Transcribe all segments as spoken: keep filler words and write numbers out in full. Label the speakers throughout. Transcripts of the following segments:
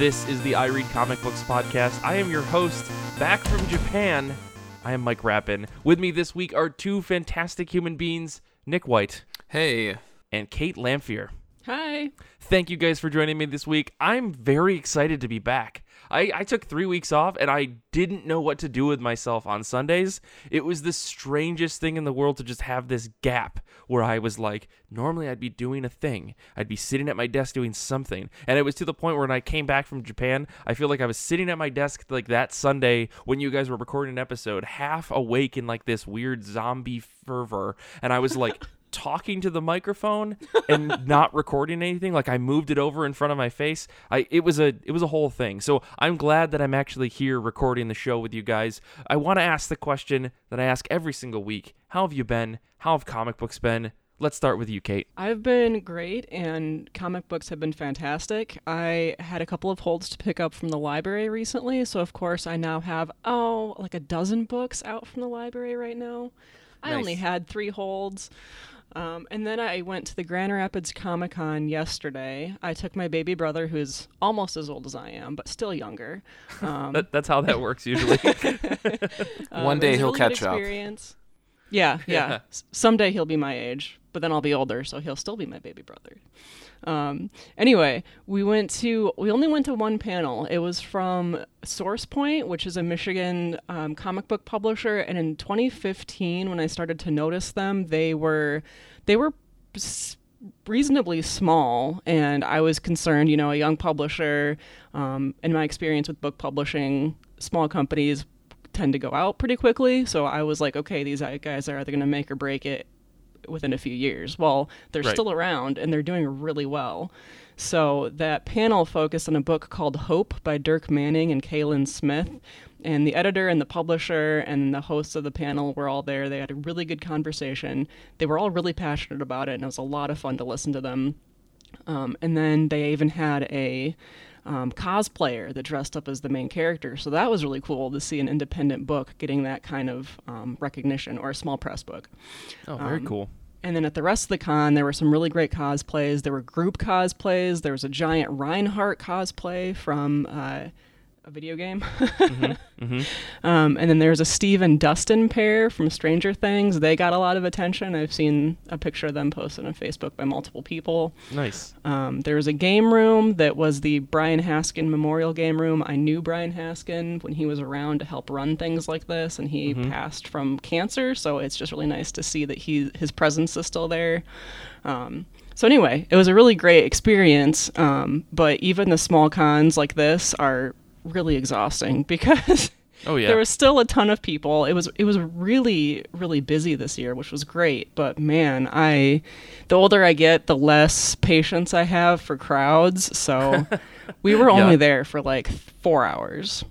Speaker 1: This is the I Read Comic Books podcast. I am your host, back from Japan. I am Mike Rappin. With me this week are two fantastic human beings, Nick White.
Speaker 2: Hey.
Speaker 1: And Kate Lamphere.
Speaker 3: Hi.
Speaker 1: Thank you guys for joining me this week. I'm very excited to be back. I, I took three weeks off, and I didn't know what to do with myself on Sundays. It was the strangest thing in the world to just have this gap where I was like, normally I'd be doing a thing. I'd be sitting at my desk doing something. And it was to the point where when I came back from Japan, I feel like I was sitting at my desk like that Sunday when you guys were recording an episode, half awake in like this weird zombie fervor. And I was like... talking to the microphone and not recording anything. Like I moved it over in front of my face. I it was a it was a whole thing. So I'm glad that I'm actually here recording the show with you guys. I want to ask the question that I ask every single week. How have you been? How have comic books been? Let's start with you, Kate.
Speaker 3: I've been great, and comic books have been fantastic. I had a couple of holds to pick up from the library recently, so of course I now have, oh, like a dozen books out from the library right now. I
Speaker 1: Nice.
Speaker 3: only had three holds. Um, and then I went to the Grand Rapids Comic Con yesterday. I took my baby brother, who is almost as old as I am, but still younger. Um,
Speaker 1: that, that's how that works usually.
Speaker 3: um,
Speaker 2: One day
Speaker 3: it was a
Speaker 2: he'll
Speaker 3: really good
Speaker 2: catch up.
Speaker 3: experience. Yeah, yeah.
Speaker 1: Yeah.
Speaker 3: S- Someday he'll be my age, but then I'll be older, so he'll still be my baby brother. Um, anyway, we went to, we only went to one panel. It was from Source Point, which is a Michigan um, comic book publisher. And in twenty fifteen, when I started to notice them, they were, they were s- reasonably small. And I was concerned, you know, a young publisher, um, in my experience with book publishing, small companies tend to go out pretty quickly. So I was like, okay, these guys are either going to make or break it within a few years. Well, they're
Speaker 1: Right.
Speaker 3: still around and they're doing really well. So that panel focused on a book called Hope by Dirk Manning and Kaylin Smith. And the editor and the publisher and the hosts of the panel were all there. They had a really good conversation. They were all really passionate about it, and it was a lot of fun to listen to them. Um, and then they even had a um, cosplayer that dressed up as the main character. So that was really cool to see an independent book getting that kind of um, recognition, or a small press book.
Speaker 1: Oh, very
Speaker 3: Um,
Speaker 1: cool.
Speaker 3: And then at the rest of the con, there were some really great cosplays. There were group cosplays. There was a giant Reinhardt cosplay from uh, a video game.
Speaker 1: Mm-hmm. Mm-hmm.
Speaker 3: Um, and then there's a Steve and Dustin pair from Stranger Things. They got a lot of attention. I've seen a picture of them posted on Facebook by multiple people.
Speaker 1: Nice.
Speaker 3: Um, there was a game room that was the Brian Haskin Memorial Game Room. I knew Brian Haskin when he was around to help run things like this, and he
Speaker 1: Mhm.
Speaker 3: passed from cancer, so it's just really nice to see that he his presence is still there. Um, so anyway, it was a really great experience, um, but even the small cons like this are really exhausting because
Speaker 1: Oh, yeah.
Speaker 3: there was still a ton of people. It was it was really, really busy this year, which was great. But man, I the older I get, the less patience I have for crowds. So we were only
Speaker 1: Yeah.
Speaker 3: there for like four hours.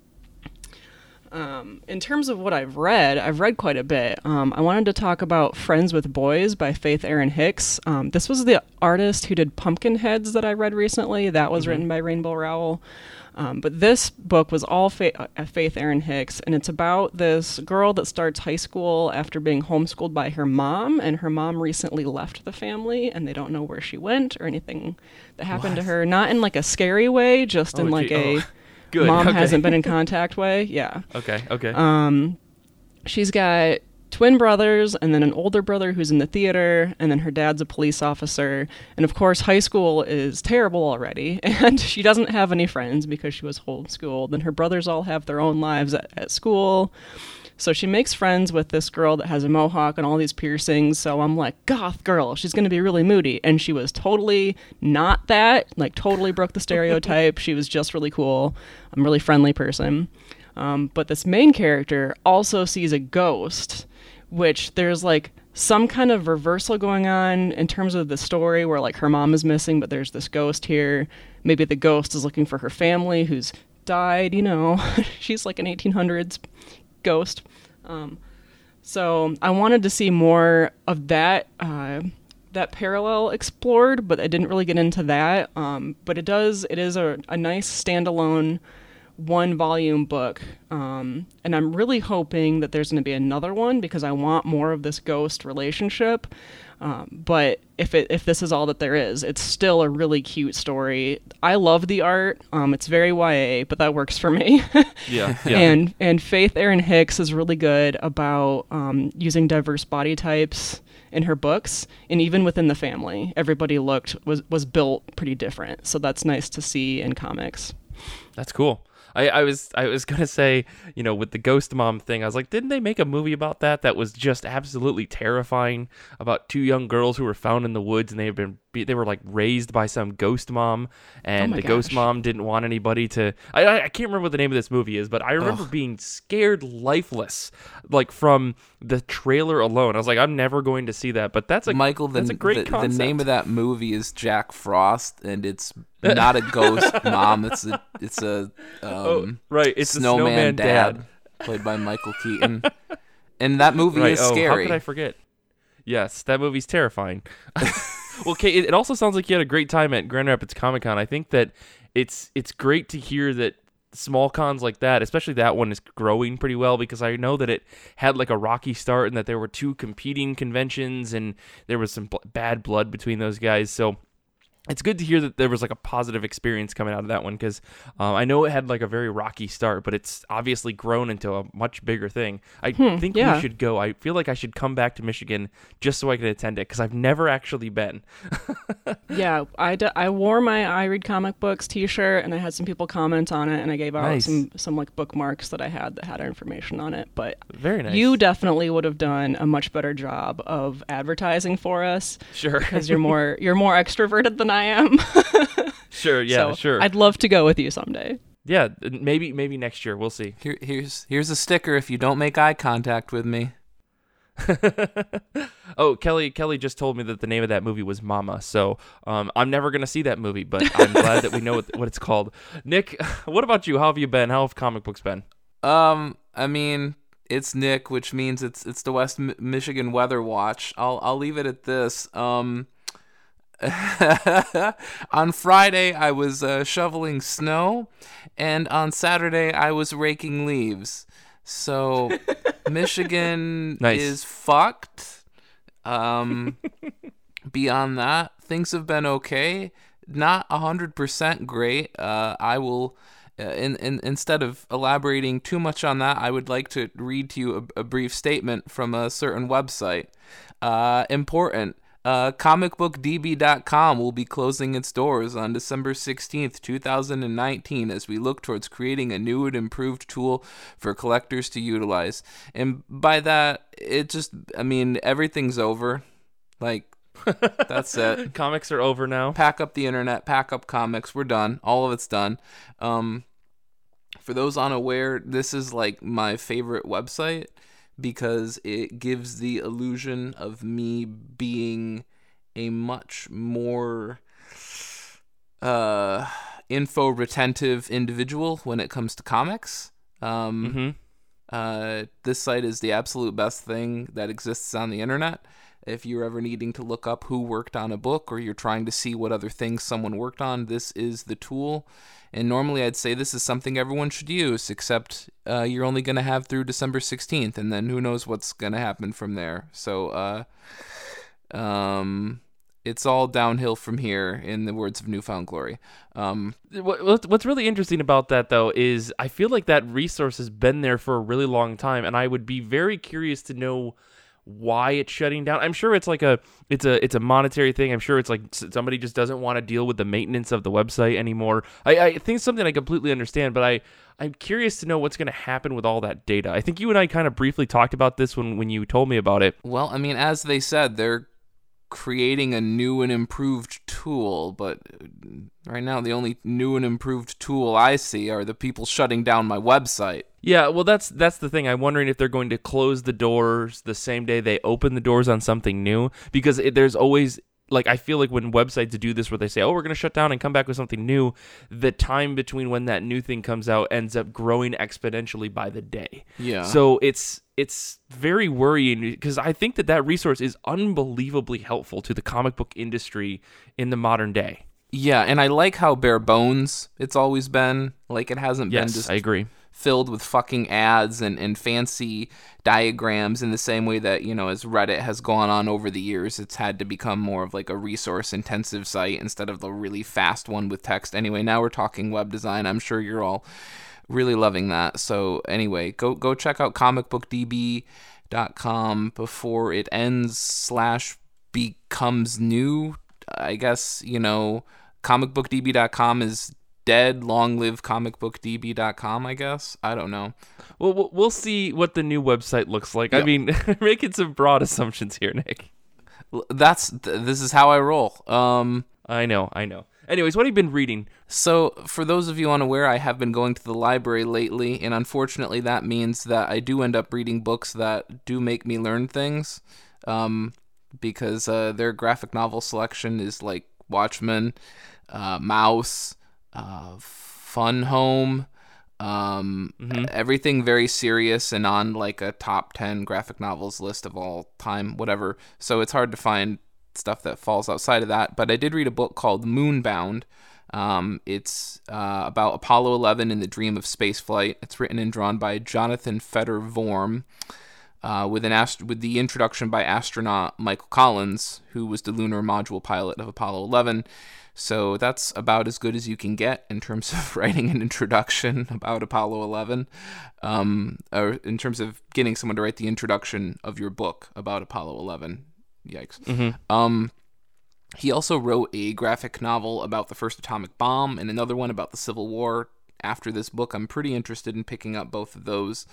Speaker 3: Um, in terms of what I've read, I've read quite a bit. Um, I wanted to talk about Friends with Boys by Faith Erin Hicks. Um, this was the artist who did Pumpkinheads that I read recently. That was
Speaker 1: Mhm.
Speaker 3: written by Rainbow Rowell. Um, but this book was all Fa- uh, Faith Erin Hicks, and it's about this girl that starts high school after being homeschooled by her mom, and her mom recently left the family, and they don't know where she went or anything that happened
Speaker 1: What?
Speaker 3: to her. Not in like a scary way, just
Speaker 1: Oh,
Speaker 3: in like
Speaker 1: gee-
Speaker 3: a
Speaker 1: oh, good.
Speaker 3: mom
Speaker 1: Okay.
Speaker 3: hasn't been in contact way. Yeah.
Speaker 1: Okay, okay.
Speaker 3: Um, she's got twin brothers and then an older brother who's in the theater, and then her dad's a police officer. And of course, high school is terrible already, and she doesn't have any friends because she was homeschooled, and her brothers all have their own lives at, at school. So she makes friends with this girl that has a mohawk and all these piercings. So I'm like, goth girl, she's going to be really moody. And she was totally not that, like totally broke the stereotype. She was just really cool. I'm a really friendly person. Um, but this main character also sees a ghost, which there's like some kind of reversal going on in terms of the story where like her mom is missing, but there's this ghost here. Maybe the ghost is looking for her family who's died, you know. She's like an eighteen hundreds ghost. Um, so I wanted to see more of that uh, that parallel explored, but I didn't really get into that. Um, but it does, it is a, a nice standalone one volume book. Um, and I'm really hoping that there's going to be another one because I want more of this ghost relationship. Um, but if it if this is all that there is, it's still a really cute story. I love the art. Um, it's very Y A, but that works for me.
Speaker 1: Yeah, yeah.
Speaker 3: And and Faith Erin Hicks is really good about um, using diverse body types in her books, and even within the family, everybody looked was was built pretty different. So that's nice to see in comics.
Speaker 1: That's cool. I, I was I was gonna say, you know, with the ghost mom thing, I was like, didn't they make a movie about that that was just absolutely terrifying, about two young girls who were found in the woods and they had been they were like raised by some ghost mom, and
Speaker 3: Oh my
Speaker 1: the ghost
Speaker 3: gosh.
Speaker 1: mom didn't want anybody to. I I I can't remember what the name of this movie is, but I remember
Speaker 2: Ugh.
Speaker 1: being scared lifeless, like from the trailer alone. I was like, I'm never going to see that. But that's a
Speaker 2: Michael, the,
Speaker 1: that's a great
Speaker 2: the, the
Speaker 1: concept.
Speaker 2: name of that movie is Jack Frost, and it's not a ghost mom. It's a it's a um,
Speaker 1: Oh, right, it's the
Speaker 2: snowman,
Speaker 1: Snowman
Speaker 2: dad,
Speaker 1: Dad.
Speaker 2: played by Michael Keaton, and that movie
Speaker 1: Right.
Speaker 2: is
Speaker 1: Oh,
Speaker 2: scary.
Speaker 1: how could I forget? Yes, that movie's terrifying. Well, Kate, it it also sounds like you had a great time at Grand Rapids Comic Con. I think that it's it's great to hear that small cons like that, especially that one, is growing pretty well, because I know that it had like a rocky start and that there were two competing conventions and there was some bl- bad blood between those guys. So it's good to hear that there was like a positive experience coming out of that one, because um, I know it had like a very rocky start, but it's obviously grown into a much bigger thing. I think
Speaker 3: yeah.
Speaker 1: we should go. I feel like I should come back to Michigan just so I can attend it, because I've never actually been.
Speaker 3: Yeah, I, d- I wore my I Read Comic Books t-shirt, and I had some people comment on it, and I gave out
Speaker 1: Nice.
Speaker 3: some, some like bookmarks that I had that had our information on it. But
Speaker 1: Very nice.
Speaker 3: you definitely would have done a much better job of advertising for us
Speaker 1: Sure.
Speaker 3: because you're more you're more extroverted than I am.
Speaker 1: Sure. Yeah.
Speaker 3: So
Speaker 1: sure.
Speaker 3: I'd love to go with you someday.
Speaker 1: Yeah. Maybe. Maybe next year. We'll see.
Speaker 2: Here, here's here's a sticker if you don't make eye contact with me.
Speaker 1: Oh, Kelly. Kelly just told me that the name of that movie was Mama. So um, I'm never gonna see that movie, but I'm glad that we know what, what it's called. Nick, what about you? How have you been? How have comic books been?
Speaker 2: Um, I mean, it's Nick, which means it's it's the West Mi- Michigan Weather Watch. I'll I'll leave it at this. Um, on Friday I was uh, shoveling snow, and on Saturday I was raking leaves. So Michigan
Speaker 1: Nice.
Speaker 2: is fucked. Um, beyond that, things have been okay. Not a hundred percent great. Uh, I will. Uh, in, in, instead of elaborating too much on that, I would like to read to you a, a brief statement from a certain website. Uh, important. Uh, comic book d b dot com will be closing its doors on December sixteenth, two thousand nineteen, as we look towards creating a new and improved tool for collectors to utilize. And by that, it just, I mean, everything's over. Like, that's it.
Speaker 1: Comics are over now.
Speaker 2: Pack up the internet, pack up comics. We're done. All of it's done. Um, for those unaware, this is like my favorite website because it gives the illusion of me being a much more uh, info retentive individual when it comes to comics. Um,
Speaker 1: Mm-hmm.
Speaker 2: uh, this site is the absolute best thing that exists on the internet. If you're ever needing to look up who worked on a book, or you're trying to see what other things someone worked on, this is the tool. And normally I'd say this is something everyone should use, except uh, you're only going to have through December sixteenth, and then who knows what's going to happen from there. So uh, um, it's all downhill from here, in the words of Newfound Glory. Um,
Speaker 1: What- what- What's really interesting about that, though, is I feel like that resource has been there for a really long time, and I would be very curious to know why it's shutting down. I'm sure it's like a it's a it's a monetary thing. I'm sure it's like s- somebody just doesn't want to deal with the maintenance of the website anymore. I, I think it's something I completely understand, but I I'm curious to know what's going to happen with all that data. I think you and I kind of briefly talked about this when when you told me about it.
Speaker 2: Well, I mean, as they said, they're creating a new and improved tool, but right now the only new and improved tool I see are the people shutting down my website.
Speaker 1: Yeah, well, that's that's the thing. I'm wondering if they're going to close the doors the same day they open the doors on something new, because it, there's always, like, I feel like when websites do this where they say, oh, we're going to shut down and come back with something new, the time between when that new thing comes out ends up growing exponentially by the day.
Speaker 2: Yeah.
Speaker 1: So it's it's very worrying, because I think that that resource is unbelievably helpful to the comic book industry in the modern day.
Speaker 2: Yeah, and I like how bare bones it's always been. Like, it hasn't
Speaker 1: Yes,
Speaker 2: been just
Speaker 1: I agree.
Speaker 2: filled with fucking ads and, and fancy diagrams in the same way that, you know, as Reddit has gone on over the years, it's had to become more of like a resource-intensive site instead of the really fast one with text. Anyway, now we're talking web design. I'm sure you're all really loving that. So anyway, go go check out comic book d b dot com before it ends slash becomes new. I guess, you know, comic book d b dot com is dead. Long live comic book d b dot com, I guess. I don't know.
Speaker 1: Well, we'll- we'll see what the new website looks like. I
Speaker 2: Yep.
Speaker 1: mean, making some broad assumptions here, Nick.
Speaker 2: L- That's th- this is how I roll. Um
Speaker 1: I know, I know. Anyways, what have you been reading?
Speaker 2: So, for those of you unaware, I have been going to the library lately, and unfortunately, that means that I do end up reading books that do make me learn things, um, because uh, their graphic novel selection is like Watchmen, uh, Mouse, uh, Fun Home, um,
Speaker 1: Mhm.
Speaker 2: everything very serious and on like a top ten graphic novels list of all time, whatever. So it's hard to find stuff that falls outside of that. But I did read a book called Moonbound. Um, it's uh, about Apollo eleven and the dream of spaceflight. It's written and drawn by Jonathan Feder-Vorm, uh, with an ast- with the introduction by astronaut Michael Collins, who was the lunar module pilot of Apollo eleven. So that's about as good as you can get in terms of writing an introduction about Apollo eleven, um, or in terms of getting someone to write the introduction of your book about Apollo eleven. Yikes.
Speaker 1: Mhm.
Speaker 2: Um, he also wrote a graphic novel about the first atomic bomb and another one about the Civil War. After this book, I'm pretty interested in picking up both of those.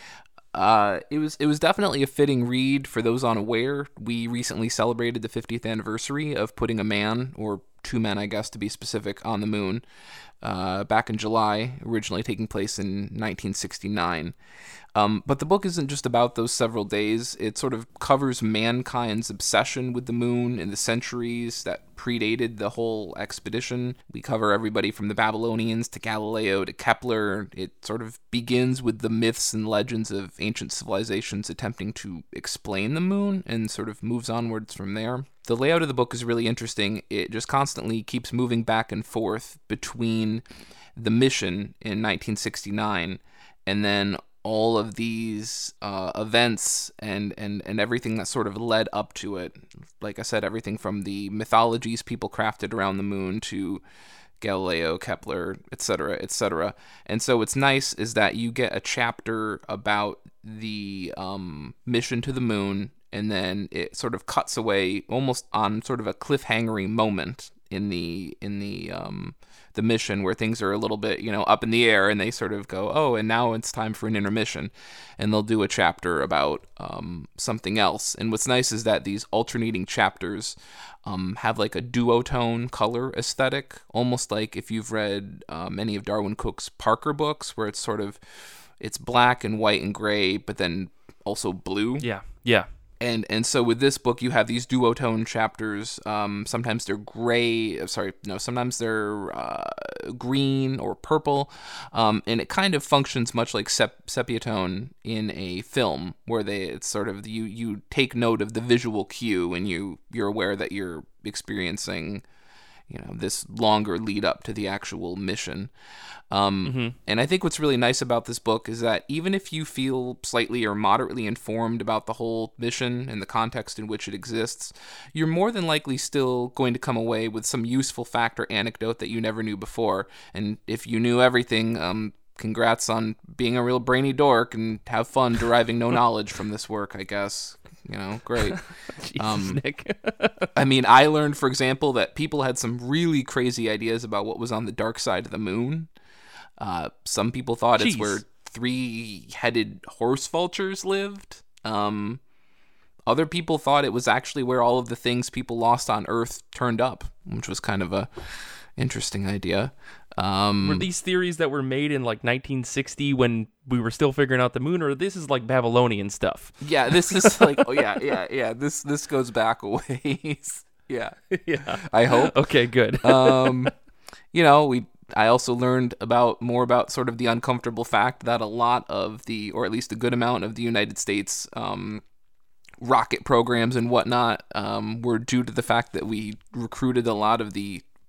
Speaker 2: Uh, it was it was definitely a fitting read for those unaware. We recently celebrated the fiftieth anniversary of putting a man, or two men, I guess, to be specific, on the moon, uh, back in July, originally taking place in nineteen sixty-nine. Um, but the book isn't just about those several days. It sort of covers mankind's obsession with the moon in the centuries that predated the whole expedition. We cover everybody from the Babylonians to Galileo to Kepler. It sort of begins with the myths and legends of ancient civilizations attempting to explain the moon and sort of moves onwards from there. The layout of the book is really interesting. It just constantly keeps moving back and forth between the mission in nineteen sixty-nine and then all of these uh, events and, and, and everything that sort of led up to it. Like I said, everything from the mythologies people crafted around the moon to Galileo, Kepler, et cetera, et cetera. And so what's nice is that you get a chapter about the um, mission to the moon, and then it sort of cuts away almost on sort of a cliffhangery moment in the in the um, the mission where things are a little bit, you know, up in the air, and they sort of go, oh, and now it's time for an intermission, and they'll do a chapter about um, something else. And what's nice is that these alternating chapters um, have like a duotone color aesthetic, almost like if you've read um, any of Darwin Cook's Parker books, where it's sort of it's black and white and gray, but then also blue.
Speaker 1: Yeah, yeah.
Speaker 2: And and so with this book, you have these duotone chapters. Um, sometimes they're gray. Sorry, no. Sometimes they're uh, green or purple, um, and it kind of functions much like sep- sepia tone in a film, where they it's sort of you you take note of the visual cue, and you you're aware that you're experiencing, you know, this longer lead up to the actual mission. Um,
Speaker 1: Mm-hmm.
Speaker 2: And I think what's really nice about this book is that even if you feel slightly or moderately informed about the whole mission and the context in which it exists, you're more than likely still going to come away with some useful fact or anecdote that you never knew before. And if you knew everything, um, congrats on being a real brainy dork and have fun deriving no knowledge from this work, I guess. You know, great.
Speaker 1: Jesus,
Speaker 2: Um,
Speaker 1: Nick.
Speaker 2: I mean, I learned, for example, that people had some really crazy ideas about what was on the dark side of the moon. Uh, some people thought it's
Speaker 1: Jeez.
Speaker 2: where three-headed horse vultures lived. Um, other people thought it was actually where all of the things people lost on Earth turned up, which was kind of a interesting idea. Um,
Speaker 1: Were these theories that were made in like nineteen sixty when we were still figuring out the moon, or this is like Babylonian stuff?
Speaker 2: yeah, this is like, oh yeah, yeah, yeah. This this goes back a ways. yeah,
Speaker 1: Yeah.
Speaker 2: I hope.
Speaker 1: Okay, good.
Speaker 2: um, you know, we. I also learned about more about sort of the uncomfortable fact that a lot of the, or at least a good amount of the United States um, rocket programs and whatnot um, were due to the fact that we recruited a lot of the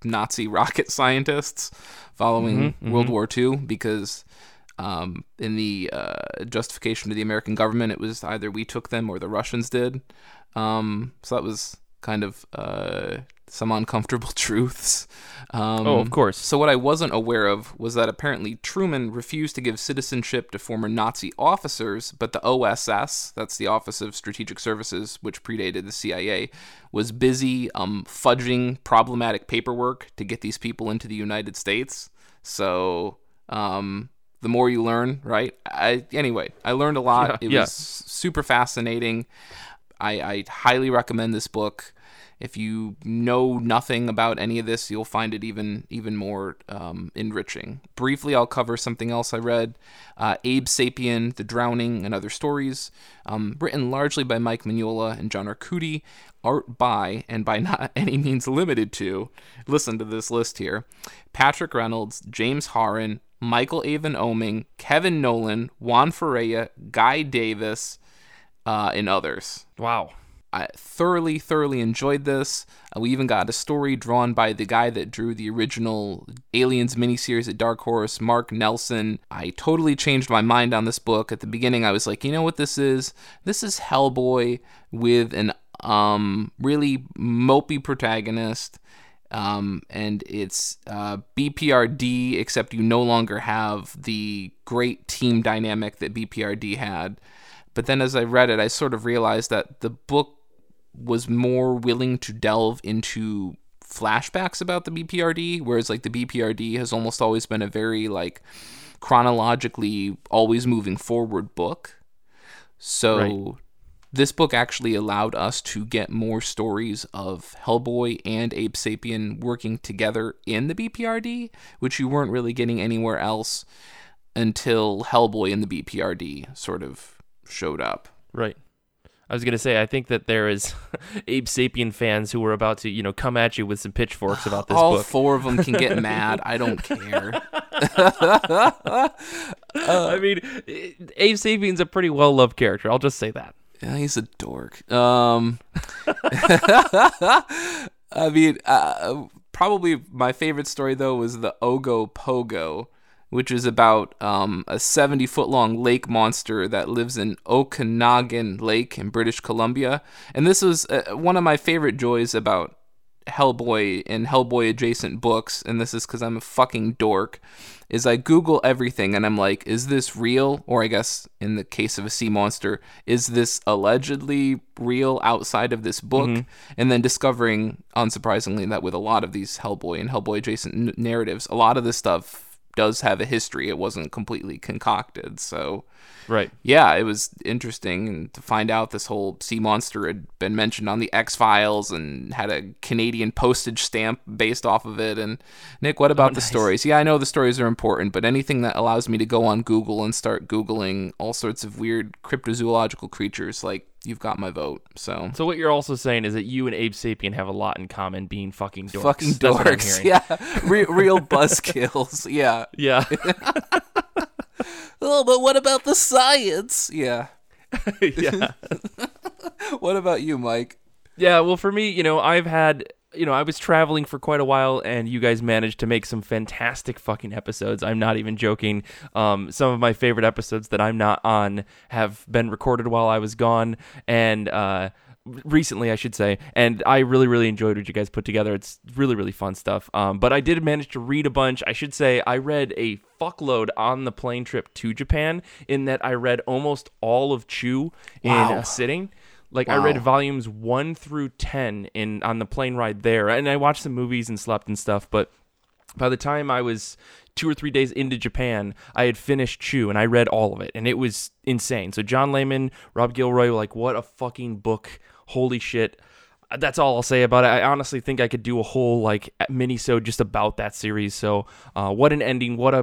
Speaker 2: Nazi rocket scientists following
Speaker 1: Mm-hmm,
Speaker 2: World
Speaker 1: mm-hmm.
Speaker 2: War Two, because um, in the uh, justification of the American government, it was either we took them or the Russians did. Um, so that was kind of uh, some uncomfortable truths. Um,
Speaker 1: Oh, of course.
Speaker 2: So what I wasn't aware of was that apparently Truman refused to give citizenship to former Nazi officers, but the O S S, that's the Office of Strategic Services, which predated the C I A, was busy um, fudging problematic paperwork to get these people into the United States. So um, the more you learn, right? I, anyway, I learned a lot.
Speaker 1: Yeah,
Speaker 2: it
Speaker 1: yeah.
Speaker 2: was super fascinating. I, I highly recommend this book. If you know nothing about any of this, you'll find it even even more um, enriching. Briefly, I'll cover something else I read. Uh, Abe Sapien, The Drowning, and Other Stories, um, written largely by Mike Mignola and John Arcudi, art by, and by not any means limited to, listen to this list here, Patrick Reynolds, James Harren, Michael Avon Oeming, Kevin Nolan, Juan Ferreira, Guy Davis, uh, and others.
Speaker 1: Wow.
Speaker 2: I thoroughly, thoroughly enjoyed this. Uh, we even got a story drawn by the guy that drew the original Aliens miniseries at Dark Horse, Mark Nelson. I totally changed my mind on this book. At the beginning, I was like, you know what this is? This is Hellboy with an um really mopey protagonist. Um, and it's uh, B P R D, except you no longer have the great team dynamic that B P R D had. But then as I read it, I sort of realized that the book was more willing to delve into flashbacks about the B P R D, whereas like the B P R D has almost always been a very like chronologically always moving forward book. So
Speaker 1: Right.
Speaker 2: this book actually allowed us to get more stories of Hellboy and Abe Sapien working together in the B P R D, which you weren't really getting anywhere else until Hellboy and the B P R D sort of showed up.
Speaker 1: Right. I was gonna say, I think that there is Abe Sapien fans who were about to, you know, come at you with some pitchforks about this
Speaker 2: All
Speaker 1: book.
Speaker 2: four of them can get mad. I don't care.
Speaker 1: I mean, Abe Sapien's a pretty well-loved character. I'll just say that.
Speaker 2: Yeah, he's a dork. Um, I mean, uh, probably my favorite story though was the Ogo Pogo, which is about um, a seventy-foot-long lake monster that lives in Okanagan Lake in British Columbia. And this was uh, one of my favorite joys about Hellboy and Hellboy-adjacent books, and this is because I'm a fucking dork, is I Google everything, and I'm like, is this real? Or I guess, in the case of a sea monster, is this allegedly real outside of this book?
Speaker 1: Mm-hmm.
Speaker 2: And then discovering, unsurprisingly, that with a lot of these Hellboy and Hellboy-adjacent n- narratives, a lot of this stuff does have a history. It wasn't completely concocted. So
Speaker 1: Right.
Speaker 2: yeah, it was interesting, and to find out this whole sea monster had been mentioned on the X-Files and had a Canadian postage stamp based off of it. And Nick, what about
Speaker 1: Oh,
Speaker 2: the
Speaker 1: nice.
Speaker 2: stories? Yeah, I know the stories are important, but anything that allows me to go on Google and start Googling all sorts of weird cryptozoological creatures, like, you've got my vote. So
Speaker 1: So what you're also saying is that you and Abe Sapien have a lot in common, being fucking dorks.
Speaker 2: fucking
Speaker 1: That's what I'm
Speaker 2: dorks.
Speaker 1: hearing.
Speaker 2: Yeah, Re- real buzzkills. Yeah.
Speaker 1: Yeah.
Speaker 2: Oh, but what about the science? Yeah.
Speaker 1: Yeah.
Speaker 2: What about you, Mike?
Speaker 1: Yeah, well, for me, you know, I've had, you know, I was traveling for quite a while, and you guys managed to make some fantastic fucking episodes. I'm not even joking. Um, some of my favorite episodes that I'm not on have been recorded while I was gone, and uh, recently, I should say. And I really, really enjoyed what you guys put together. It's really, really fun stuff. Um, but I did manage to read a bunch. I should say I read a fuckload on the plane trip to Japan, in that I read almost all of Chew in
Speaker 2: Wow.
Speaker 1: a sitting. Like, I
Speaker 2: Wow.
Speaker 1: read volumes one through ten in on the plane ride there, and I watched some movies and slept and stuff, but by the time I was two or three days into Japan, I had finished Chew, and I read all of it, and it was insane. So John Layman, Rob Gilroy, like, what a fucking book. Holy shit. That's all I'll say about it. I honestly think I could do a whole, like, mini-sode just about that series. So uh, what an ending. What a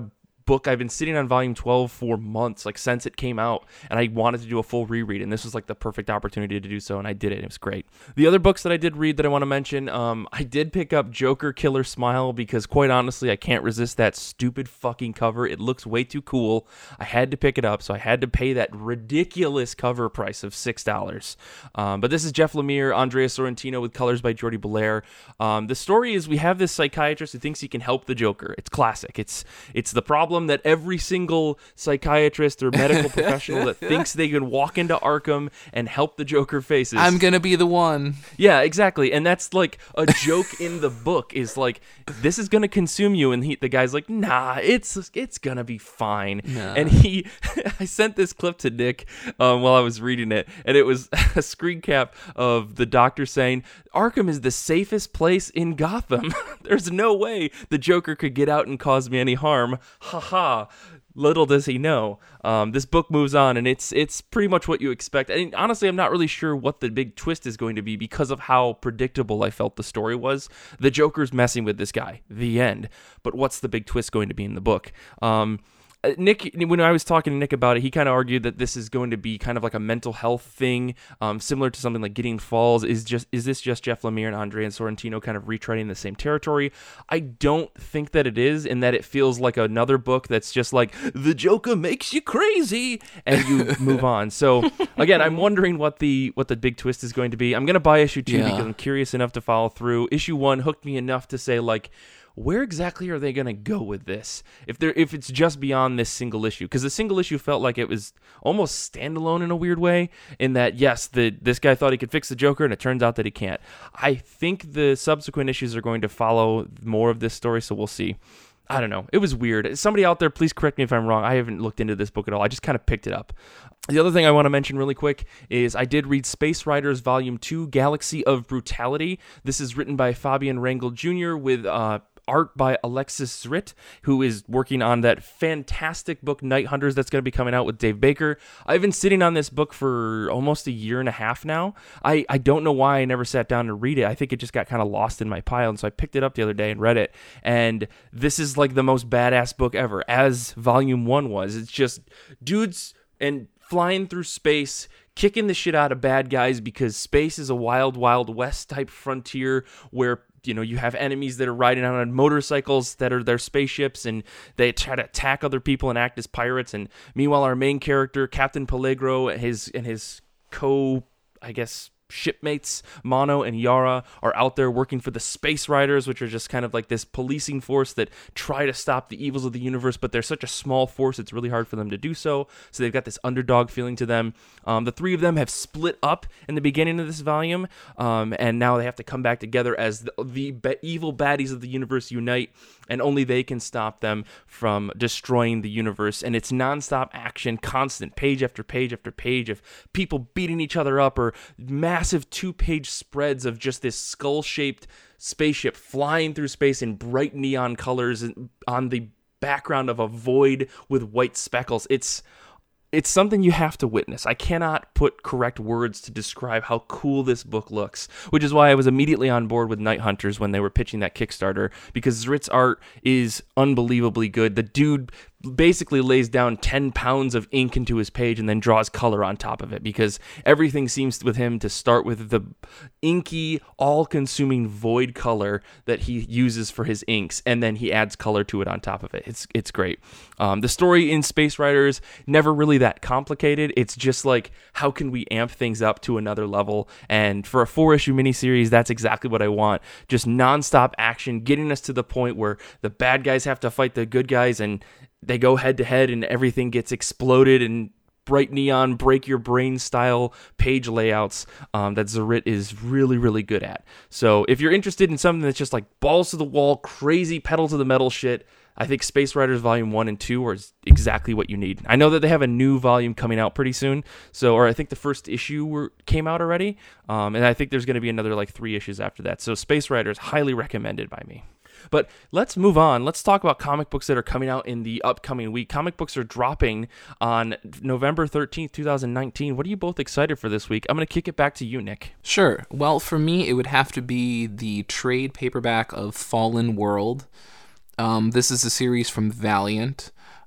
Speaker 1: book. I've been sitting on volume twelve for months, like since it came out, and I wanted to do a full reread, and this was like the perfect opportunity to do so, and I did it. It was great. The other books that I did read that I want to mention, um, I did pick up Joker Killer Smile because, quite honestly, I can't resist that stupid fucking cover. It looks way too cool. I had to pick it up, so I had to pay that ridiculous cover price of six dollars. Um, but this is Jeff Lemire, Andrea Sorrentino with colors by Jordi Belair. Um, the story is we have this psychiatrist who thinks he can help the Joker. It's classic. It's it's the problem that every single psychiatrist or medical professional that thinks they can walk into Arkham and help the Joker faces.
Speaker 2: I'm gonna be the one.
Speaker 1: Yeah, exactly. And that's like a joke in the book is like, this is gonna consume you, and he, the guy's like, nah, it's it's gonna be fine.
Speaker 2: Nah.
Speaker 1: And he, I sent this clip to Nick um, while I was reading it, and it was a screen cap of the doctor saying, Arkham is the safest place in Gotham. There's no way the Joker could get out and cause me any harm. Ha ha. Little does he know. Um, this book moves on, and it's it's pretty much what you expect. I mean, honestly, I'm not really sure what the big twist is going to be because of how predictable I felt the story was. The Joker's messing with this guy. The end. But what's the big twist going to be in the book? Um, Nick, when I was talking to Nick about it, he kind of argued that this is going to be kind of like a mental health thing, um, similar to something like Gideon Falls. Is just is this just Jeff Lemire and Andrea Sorrentino kind of retreading the same territory? I don't think that it is, in that it feels like another book that's just like, the Joker makes you crazy, and you move on. So again, I'm wondering what the what the big twist is going to be. I'm going to buy issue two
Speaker 2: Yeah.
Speaker 1: because I'm curious enough to follow through. Issue one hooked me enough to say, like, where exactly are they going to go with this? If they're if it's just beyond this single issue, because the single issue felt like it was almost standalone in a weird way, in that, yes, the this guy thought he could fix the Joker, and it turns out that he can't. I think the subsequent issues are going to follow more of this story, so we'll see. I don't know. It was weird. Somebody out there, please correct me if I'm wrong. I haven't looked into this book at all. I just kind of picked it up. The other thing I want to mention really quick is I did read Space Riders Volume two, Galaxy of Brutality. This is written by Fabian Rangel Junior with uh, art by Alexis Zrit, who is working on that fantastic book Night Hunters that's going to be coming out with Dave Baker. I've been sitting on this book for almost a year and a half now. I, I don't know why I never sat down to read it. I think it just got kind of lost in my pile, and so I picked it up the other day and read it. And this is like the most badass book ever, as Volume one was. It's just dudes and flying through space, kicking the shit out of bad guys, because space is a wild, wild west type frontier where, you know, you have enemies that are riding out on motorcycles that are their spaceships, and they try to attack other people and act as pirates. And meanwhile, our main character, Captain Peligro, his and his co, I guess, shipmates Mono and Yara are out there working for the Space Riders, which are just kind of like this policing force that try to stop the evils of the universe, but they're such a small force, it's really hard for them to do so. So they've got this underdog feeling to them. Um, the three of them have split up in the beginning of this volume, um, and now they have to come back together as the, the be- evil baddies of the universe unite, and only they can stop them from destroying the universe. And it's nonstop action, constant page after page after page of people beating each other up, or massive two-page spreads of just this skull-shaped spaceship flying through space in bright neon colors on the background of a void with white speckles. It's It's something you have to witness. I cannot put correct words to describe how cool this book looks, which is why I was immediately on board with Night Hunters when they were pitching that Kickstarter, because Zrit's art is unbelievably good. The dude basically lays down ten pounds of ink into his page and then draws color on top of it, because everything seems with him to start with the inky, all-consuming void color that he uses for his inks, and then he adds color to it on top of it. It's it's great. Um, the story in Space Riders, never really that complicated. It's just like, how can we amp things up to another level? And for a four-issue miniseries, that's exactly what I want. Just nonstop action, getting us to the point where the bad guys have to fight the good guys, and they go head to head, and everything gets exploded, and bright neon, break your brain style page layouts um, that Zrit is really, really good at. So if you're interested in something that's just like balls to the wall, crazy pedal to the metal shit, I think Space Riders Volume one and two are exactly what you need. I know that they have a new volume coming out pretty soon, so or I think the first issue were, came out already, um, and I think there's going to be another like three issues after that. So Space Riders, highly recommended by me. But let's move on. Let's talk about comic books that are coming out in the upcoming week. Comic books are dropping on November thirteenth, twenty nineteen. What are you both excited for this week? I'm going to kick it back to you, Nick.
Speaker 2: Sure. Well, for me, it would have to be the trade paperback of Fallen World. Um, this is a series from Valiant.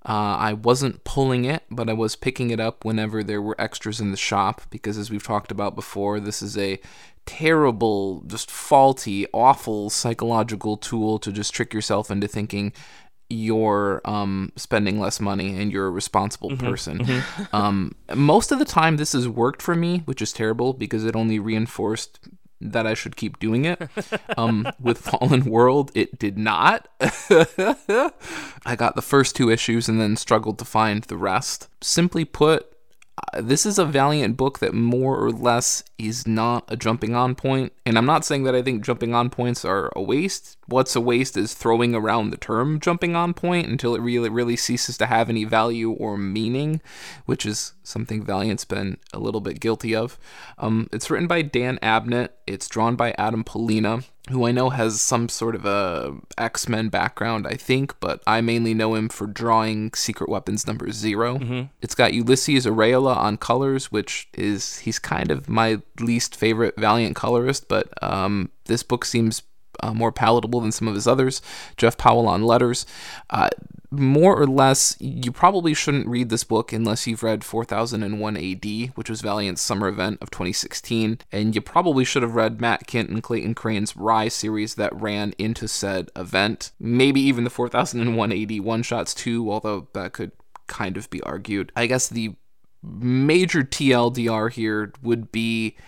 Speaker 2: Uh, I wasn't pulling it, but I was picking it up whenever there were extras in the shop, because as we've talked about before, this is a terrible, just faulty, awful psychological tool to just trick yourself into thinking you're um, spending less money and you're a responsible mm-hmm, person. Mm-hmm. Um, most of the time this has worked for me, which is terrible because it only reinforced that I should keep doing it. Um, with Fallen World, it did not. I got the first two issues and then struggled to find the rest. Simply put, uh, this is a Valiant book that more or less is not a jumping on point. And I'm not saying that I think jumping on points are a waste. What's a waste is throwing around the term jumping on point until it really, really ceases to have any value or meaning, which is something Valiant's been a little bit guilty of. Um, it's written by Dan Abnett. It's drawn by Adam Polina, who I know has some sort of a X-Men background, I think, but I mainly know him for drawing Secret Weapons number zero. Mm-hmm. It's got Ulysses Areola on colors, which is, he's kind of my least favorite Valiant colorist, but um, this book seems uh, more palatable than some of his others. Jeff Powell on letters. Uh, more or less, you probably shouldn't read this book unless you've read four thousand one A D, which was Valiant's summer event of twenty sixteen, and you probably should have read Matt Kindt and Clayton Crane's Rye series that ran into said event. Maybe even the four thousand one A D one-shots too, although that could kind of be argued. I guess the major T L D R here would be,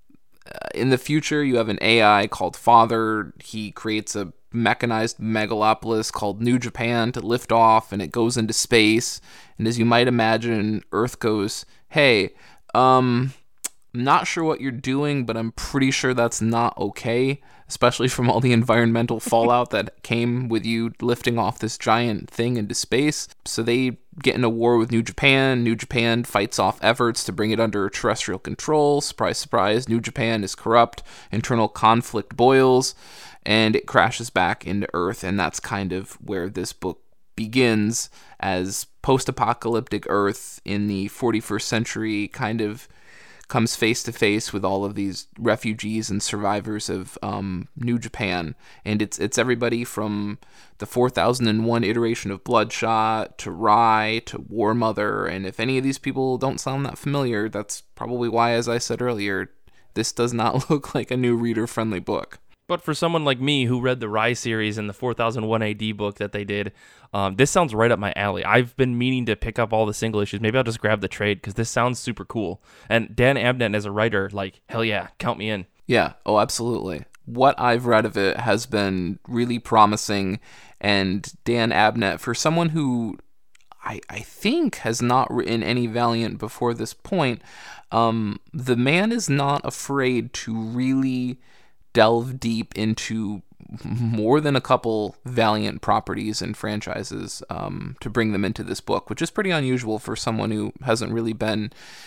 Speaker 2: uh, in the future, you have an A I called Father. He creates a mechanized megalopolis called New Japan to lift off, and it goes into space. And as you might imagine, Earth goes, hey, um, I'm not sure what you're doing, but I'm pretty sure that's not okay, especially from all the environmental fallout that came with you lifting off this giant thing into space. So they get in a war with New Japan. New Japan fights off efforts to bring it under terrestrial control. Surprise, surprise, New Japan is corrupt. Internal conflict boils, and it crashes back into Earth, and that's kind of where this book begins, as post-apocalyptic Earth in the forty-first century kind of comes face to face with all of these refugees and survivors of um, New Japan. And it's it's everybody from the four thousand one iteration of Bloodshot to Rye to War Mother. And if any of these people don't sound that familiar, that's probably why, as I said earlier, this does not look like a new reader-friendly book.
Speaker 1: But for someone like me who read the Rye series and the four thousand one A D book that they did, um, this sounds right up my alley. I've been meaning to pick up all the single issues. Maybe I'll just grab the trade because this sounds super cool. And Dan Abnett as a writer, like, hell yeah, count me in.
Speaker 2: Yeah, oh, absolutely. What I've read of it has been really promising. And Dan Abnett, for someone who I, I think has not written any Valiant before this point, um, the man is not afraid to really delve deep into more than a couple Valiant properties and franchises um, to bring them into this book, which is pretty unusual for someone who hasn't really been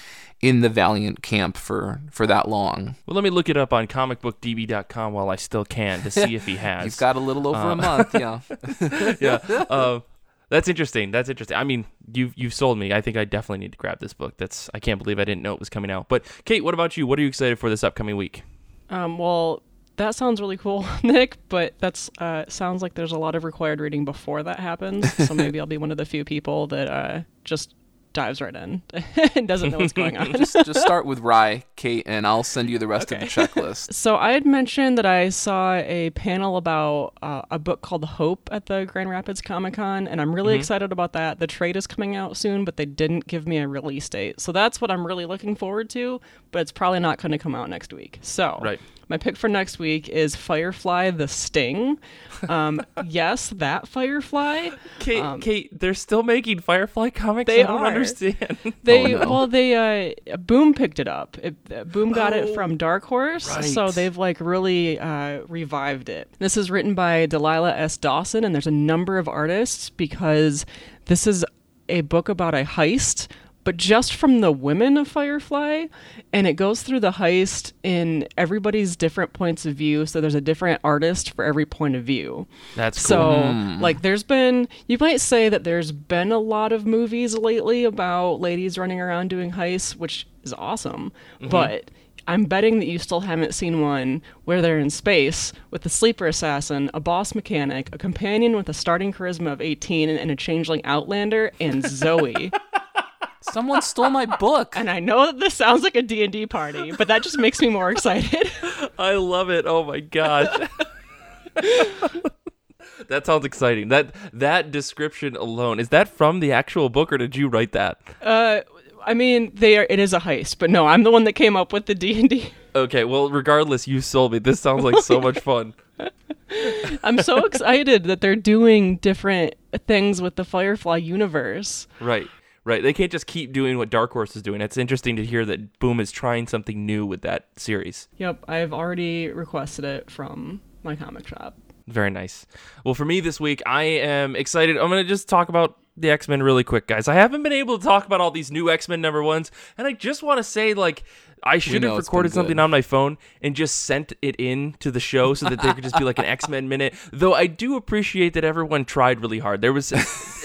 Speaker 2: in the Valiant camp for, for that long.
Speaker 1: Well, let me look it up on comic book d b dot com while I still can to see if he has.
Speaker 2: You've got a little over
Speaker 1: uh,
Speaker 2: a month, yeah.
Speaker 1: yeah. Uh, that's interesting. That's interesting. I mean, you've, you've sold me. I think I definitely need to grab this book. That's I can't believe I didn't know it was coming out. But, Kate, what about you? What are you excited for this upcoming week?
Speaker 3: Um, well... That sounds really cool, Nick, but that's uh, sounds like there's a lot of required reading before that happens, so maybe I'll be one of the few people that uh, just dives right in and doesn't know what's going on.
Speaker 2: just, just start with Rye, Kate, and I'll send you the rest okay. of the checklist.
Speaker 3: So I had mentioned that I saw a panel about uh, a book called Hope at the Grand Rapids Comic-Con, and I'm really mm-hmm. excited about that. The trade is coming out soon, but they didn't give me a release date. So that's what I'm really looking forward to, but it's probably not going to come out next week. So
Speaker 1: right.
Speaker 3: My pick for next week is Firefly the Sting. Um, yes, that Firefly.
Speaker 1: Kate,
Speaker 3: um,
Speaker 1: Kate, they're still making Firefly comics?
Speaker 3: They
Speaker 1: I don't
Speaker 3: are.
Speaker 1: understand.
Speaker 3: They
Speaker 2: oh, no.
Speaker 3: Well, they uh, Boom picked it up. It, uh, Boom got
Speaker 1: oh,
Speaker 3: it from Dark Horse,
Speaker 1: right.
Speaker 3: so they've like really uh, revived it. This is written by Delilah S. Dawson, and there's a number of artists because this is a book about a heist, but just from the women of Firefly, and it goes through the heist in everybody's different points of view, so there's a different artist for every point of view.
Speaker 1: That's cool.
Speaker 3: So,
Speaker 2: Mm.
Speaker 3: like, there's been, you might say that there's been a lot of movies lately about ladies running around doing heists, which is awesome, mm-hmm. but I'm betting that you still haven't seen one where they're in space with a sleeper assassin, a boss mechanic, a companion with a starting charisma of eighteen, and a changeling outlander, and Zoe.
Speaker 2: Someone stole my book.
Speaker 3: And I know that this sounds like a D and D party, but that just makes me more excited.
Speaker 1: I love it. Oh my gosh. That sounds exciting. That that description alone, is that from the actual book or did you write that?
Speaker 3: Uh, I mean, they are. It is a heist, but no, I'm the one that came up with the D and D.
Speaker 1: Okay, well, regardless, you sold me. This sounds like so much fun.
Speaker 3: I'm so excited that they're doing different things with the Firefly universe.
Speaker 1: Right. Right, they can't just keep doing what Dark Horse is doing. It's interesting to hear that Boom is trying something new with that series.
Speaker 3: Yep, I've already requested it from my comic shop.
Speaker 1: Very nice. Well, for me this week, I am excited. I'm going to just talk about the X-Men really quick, guys. I haven't been able to talk about all these new X-Men number ones, and I just want to say, like, I should have recorded something on my phone and just sent it in to the show so that there could just be like an X-Men minute. Though I do appreciate that everyone tried really hard. There was,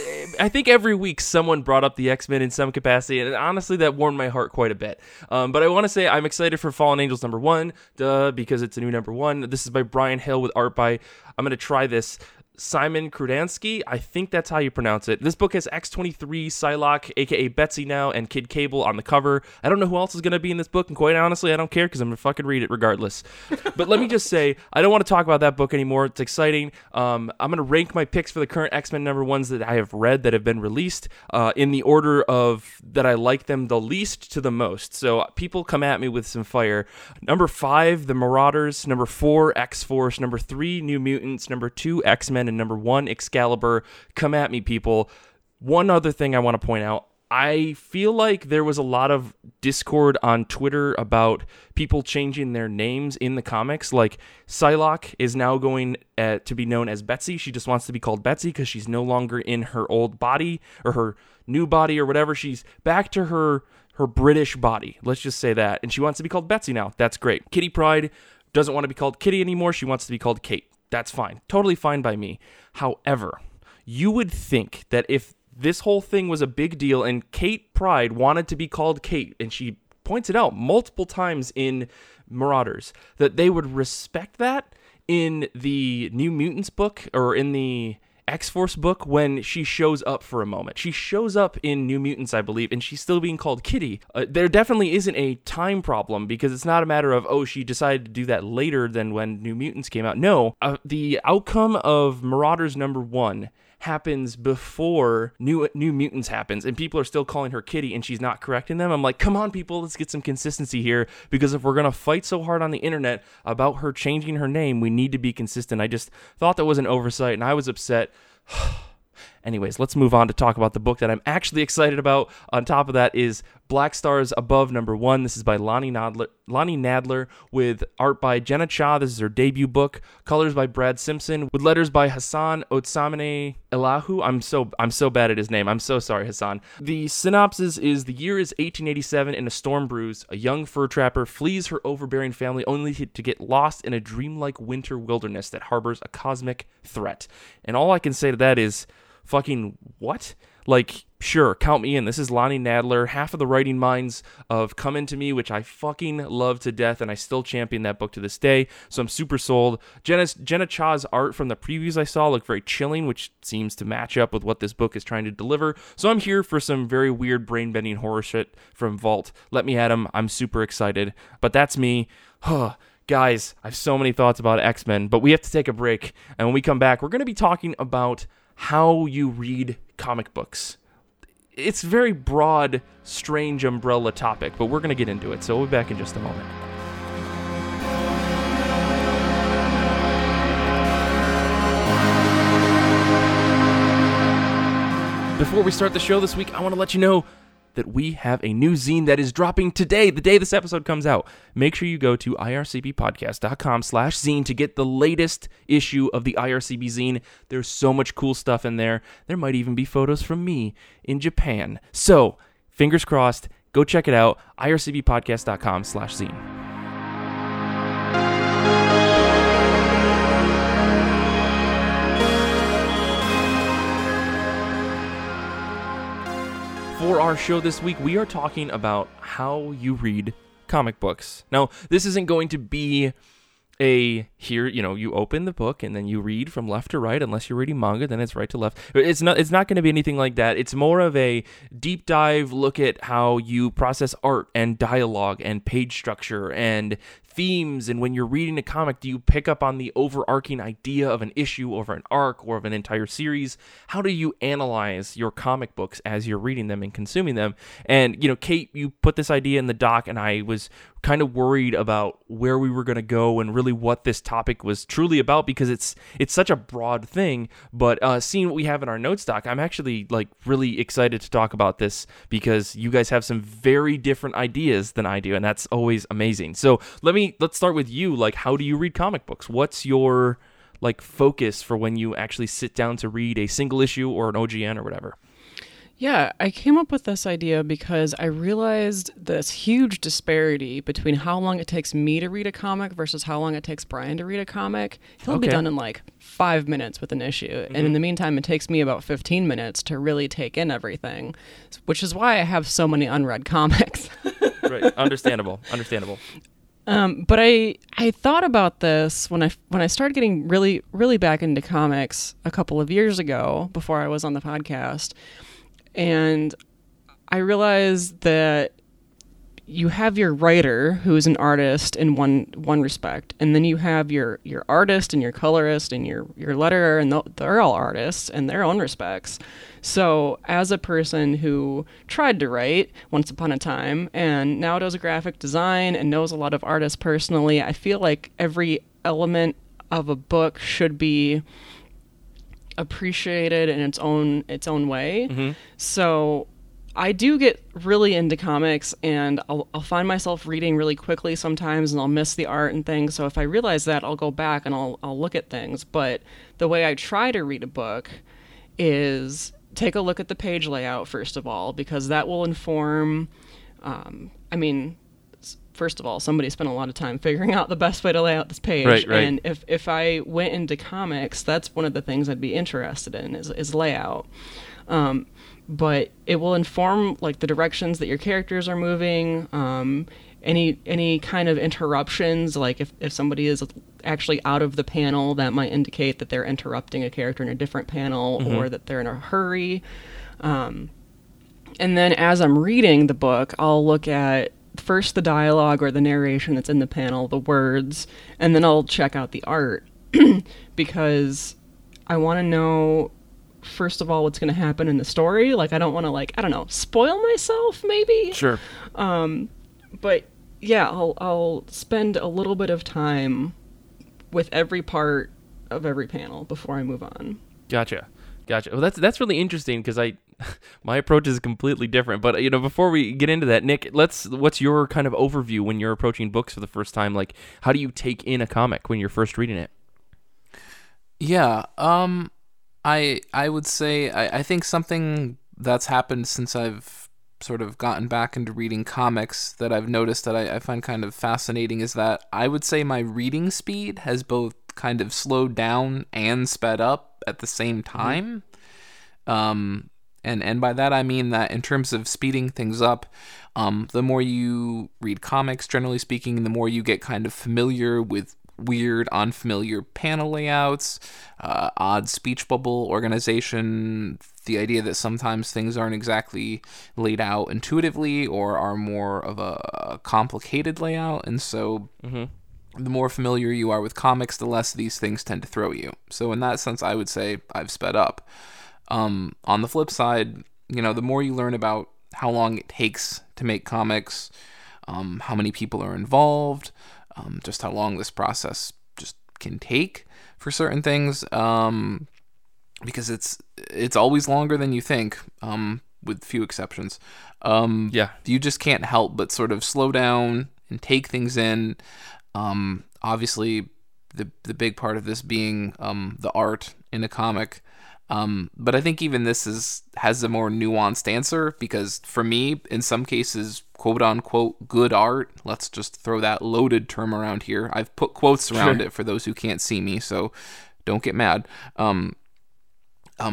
Speaker 1: I think every week someone brought up the X-Men in some capacity, and honestly that warmed my heart quite a bit. Um, but I want to say I'm excited for Fallen Angels number one, duh, because it's a new number one. This is by Brian Hill with art by, I'm going to try this, Simon Krudansky. I think that's how you pronounce it. This book has X twenty-three, Psylocke, aka Betsy now, and Kid Cable on the cover. I don't know who else is going to be in this book, and quite honestly, I don't care because I'm going to fucking read it regardless. But let me just say, I don't want to talk about that book anymore. It's exciting. Um, I'm going to rank my picks for the current X-Men number ones that I have read that have been released uh, in the order of that I like them the least to the most. So people come at me with some fire. Number five, The Marauders. Number four, X-Force. Number three, New Mutants. Number two, X-Men. And number one, Excalibur. Come at me, people. One other thing I want to point out. I feel like there was a lot of discord on Twitter about people changing their names in the comics. Like, Psylocke is now going uh, to be known as Betsy. She just wants to be called Betsy because she's no longer in her old body or her new body or whatever. She's back to her her British body. Let's just say that. And she wants to be called Betsy now. That's great. Kitty Pryde doesn't want to be called Kitty anymore. She wants to be called Kate. That's fine. Totally fine by me. However, you would think that if this whole thing was a big deal and Kate Pryde wanted to be called Kate, and she points it out multiple times in Marauders, that they would respect that in the New Mutants book or in the X-Force book when she shows up for a moment. She shows up in New Mutants, I believe, and she's still being called Kitty. Uh, there definitely isn't a time problem because it's not a matter of, oh, she decided to do that later than when New Mutants came out. No, uh, the outcome of Marauders number one happens before New New Mutants happens, and people are still calling her Kitty, and she's not correcting them. I'm like, come on, people, let's get some consistency here, because if we're going to fight so hard on the internet about her changing her name, we need to be consistent. I just thought that was an oversight, and I was upset. Anyways, let's move on to talk about the book that I'm actually excited about. On top of that is Black Stars Above number one. This is by Lonnie Nadler, Lonnie Nadler with art by Jenna Cha. This is her debut book. Colors by Brad Simpson with letters by Hassan Otsamane Elahu. I'm so I'm so bad at his name. I'm so sorry, Hassan. The synopsis is: the year is eighteen eighty-seven. In a storm brews, a young fur trapper flees her overbearing family only to get lost in a dreamlike winter wilderness that harbors a cosmic threat. And all I can say to that is, fucking what? Like, sure, count me in. This is Lonnie Nadler, half of the writing minds of Come Into Me, which I fucking love to death, and I still champion that book to this day, so I'm super sold. Jenna, Jenna Cha's art from the previews I saw looked very chilling, which seems to match up with what this book is trying to deliver, so I'm here for some very weird brain-bending horror shit from Vault. Let me at 'em. I'm super excited. But that's me. Huh. Guys, I have so many thoughts about X-Men, but we have to take a break, and when we come back, we're going to be talking about how you read comic books. It's a very broad, strange umbrella topic, but we're going to get into it, so we'll be back in just a moment. Before we start the show this week, I want to let you know that we have a new zine that is dropping today, the day this episode comes out. Make sure you go to ircbpodcast.com slash zine to get the latest issue of the I R C B zine. There's so much cool stuff in there. There might even be photos from me in Japan. So, fingers crossed, go check it out, ircbpodcast.com slash zine. For our show this week, we are talking about how you read comic books. Now, this isn't going to be a here, you know, you open the book and then you read from left to right. Unless you're reading manga, then it's right to left. It's not it's not going to be anything like that. It's more of a deep dive look at how you process art and dialogue and page structure and themes. And when you're reading a comic, do you pick up on the overarching idea of an issue or an arc or of an entire series? How do you analyze your comic books as you're reading them and consuming them? And, you know, Kate, you put this idea in the doc, and I was kind of worried about where we were going to go and really what this topic was truly about, because it's it's such a broad thing. But uh, seeing what we have in our notes doc, I'm actually like really excited to talk about this, because you guys have some very different ideas than I do, and that's always amazing. So let me let's start with you. Like, how do you read comic books? What's your like focus for when you actually sit down to read a single issue or an O G N or whatever?
Speaker 3: Yeah, I came up with this idea because I realized this huge disparity between how long it takes me to read a comic versus how long it takes Brian to read a comic. He'll be
Speaker 1: Okay.
Speaker 3: done in like five minutes with an issue.
Speaker 1: Mm-hmm.
Speaker 3: And in the meantime, it takes me about fifteen minutes to really take in everything, which is why I have so many unread comics.
Speaker 1: Right. Understandable. Understandable.
Speaker 3: Um, but I I thought about this when I when I started getting really really back into comics a couple of years ago, before I was on the podcast, and I realized that you have your writer, who is an artist in one one respect, and then you have your your artist and your colorist and your your letterer, and th- they're all artists in their own respects. So as a person who tried to write once upon a time and now does graphic design and knows a lot of artists personally, I feel like every element of a book should be appreciated in its own its own way.
Speaker 1: Mm-hmm.
Speaker 3: So I do get really into comics, and I'll, I'll find myself reading really quickly sometimes, and I'll miss the art and things. So if I realize that, I'll go back and I'll I'll look at things. But the way I try to read a book is take a look at the page layout first of all, because that will inform. Um, I mean, s- first of all, somebody spent a lot of time figuring out the best way to lay out this page.
Speaker 1: Right, right.
Speaker 3: And if if I went into comics, that's one of the things I'd be interested in is is layout. Um, but it will inform like the directions that your characters are moving, um, any any kind of interruptions, like if, if somebody is actually out of the panel, that might indicate that they're interrupting a character in a different panel,
Speaker 1: Mm-hmm.
Speaker 3: or that they're in a hurry. Um, and then as I'm reading the book, I'll look at first the dialogue or the narration that's in the panel, the words, and then I'll check out the art because I want to know, first of all, what's going to happen in the story. Like, I don't want to, like, I don't know, spoil myself, maybe?
Speaker 1: Sure.
Speaker 3: But, yeah, I'll, I'll spend a little bit of time with every part of every panel before I move on.
Speaker 1: Gotcha. Gotcha. Well, that's that's really interesting, because I my approach is completely different. But you know, before we get into that, Nick, let's what's your kind of overview when you're approaching books for the first time? Like, how do you take in a comic when you're first reading it?
Speaker 2: Yeah, um, I I would say I, I think something that's happened since I've sort of gotten back into reading comics that I've noticed that I, I find kind of fascinating is that I would say my reading speed has both kind of slowed down and sped up at the same time. Mm-hmm. Um, and, and by that I mean that in terms of speeding things up, um, the more you read comics, generally speaking, the more you get kind of familiar with weird, unfamiliar panel layouts, uh, odd speech bubble organization, the idea that sometimes things aren't exactly laid out intuitively or are more of a complicated layout. And so
Speaker 1: Mm-hmm.
Speaker 2: the more familiar you are with comics, the less these things tend to throw you. So in that sense, I would say I've sped up. Um, on the flip side, you know, the more you learn about how long it takes to make comics, um, how many people are involved, um, just how long this process just can take for certain things, um, because it's it's always longer than you think, um, with few exceptions. Um,
Speaker 1: Yeah.
Speaker 2: you just can't help but sort of slow down and take things in. Um, obviously, the the big part of this being um, the art in a comic. Um, but I think even this is has a more nuanced answer, because for me, in some cases, quote unquote good art, let's just throw that loaded term around here. I've put quotes around
Speaker 1: Sure.
Speaker 2: it for those who can't see me, so don't get mad. Um, um,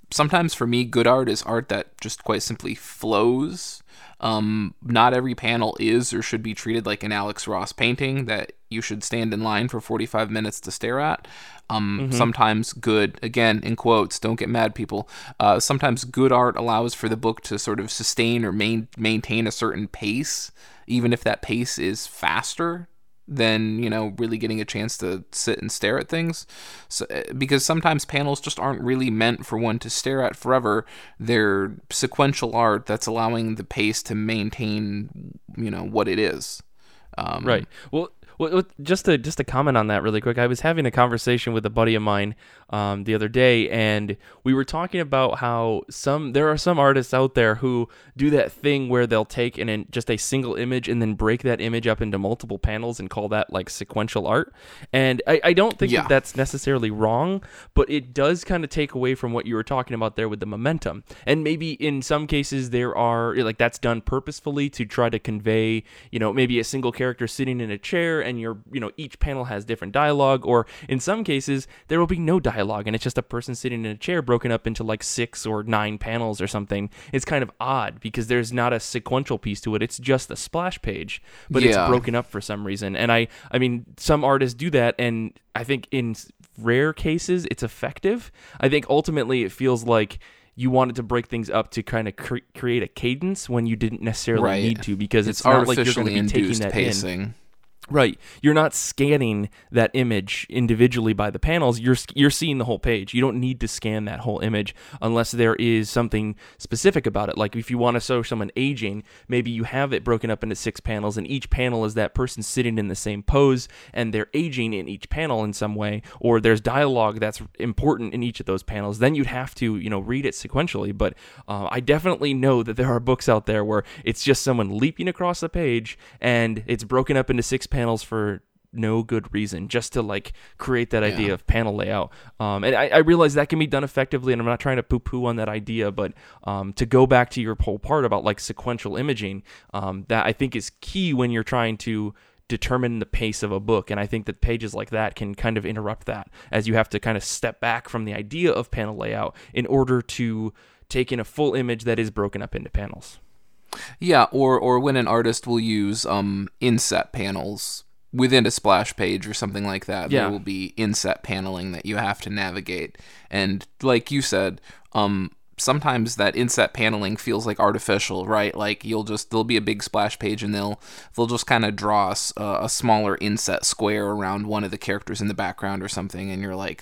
Speaker 2: sometimes for me, good art is art that just quite simply flows. Um, not every panel is or should be treated like an Alex Ross painting that you should stand in line for forty-five minutes to stare at. Um, mm-hmm. Sometimes good, again, in quotes, don't get mad, people. Uh, sometimes good art allows for the book to sort of sustain or main, maintain a certain pace, even if that pace is faster than, you know, really getting a chance to sit and stare at things. So, because sometimes panels just aren't really meant for one to stare at forever. They're sequential art that's allowing the pace to maintain, you know, what it is. Um,
Speaker 1: right. Well, well, just to just to comment on that really quick, I was having a conversation with a buddy of mine um, the other day, and we were talking about how some there are some artists out there who do that thing where they'll take an, in just a single image and then break that image up into multiple panels and call that like sequential art. And I, I don't think
Speaker 2: yeah.
Speaker 1: that that's necessarily wrong, but it does kind of take away from what you were talking about there with the momentum. And maybe in some cases there are like that's done purposefully to try to convey, you know, maybe a single character sitting in a chair and you're, you know, each panel has different dialogue, or in some cases there will be no dialogue and it's just a person sitting in a chair broken up into like six or nine panels or something. It's kind of odd because there's not a sequential piece to it. It's just a splash page, but yeah. it's broken up for some reason. And I, I mean, some artists do that, and I think in rare cases it's effective. I think ultimately it feels like you wanted to break things up to kind of cre- create a cadence when you didn't necessarily
Speaker 2: right.
Speaker 1: need to, because it's,
Speaker 2: it's
Speaker 1: not like you're going to be taking that
Speaker 2: pacing.
Speaker 1: in. Right. You're not scanning that image individually by the panels. You're you're seeing the whole page. You don't need to scan that whole image unless there is something specific about it. Like if you want to show someone aging, maybe you have it broken up into six panels, and each panel is that person sitting in the same pose, and they're aging in each panel in some way, or there's dialogue that's important in each of those panels. Then you'd have to, you know, read it sequentially. But uh, I definitely know that there are books out there where it's just someone leaping across the page, and it's broken up into six panels. panels for no good reason, just to like create that idea yeah. of panel layout. Um, and I, I realize that can be done effectively, and I'm not trying to poo-poo on that idea, but um, to go back to your whole part about like sequential imaging, um, that I think is key when you're trying to determine the pace of a book. And I think that pages like that can kind of interrupt that, as you have to kind of step back from the idea of panel layout in order to take in a full image that is broken up into panels.
Speaker 2: Yeah, or or when an artist will use um inset panels within a splash page or something like that,
Speaker 1: yeah.
Speaker 2: there will be inset paneling that you have to navigate. And like you said, um sometimes that inset paneling feels like artificial, right? Like you'll just there'll be a big splash page and they'll they'll just kind of draw a, a smaller inset square around one of the characters in the background or something, and you're like,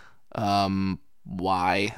Speaker 2: um, why?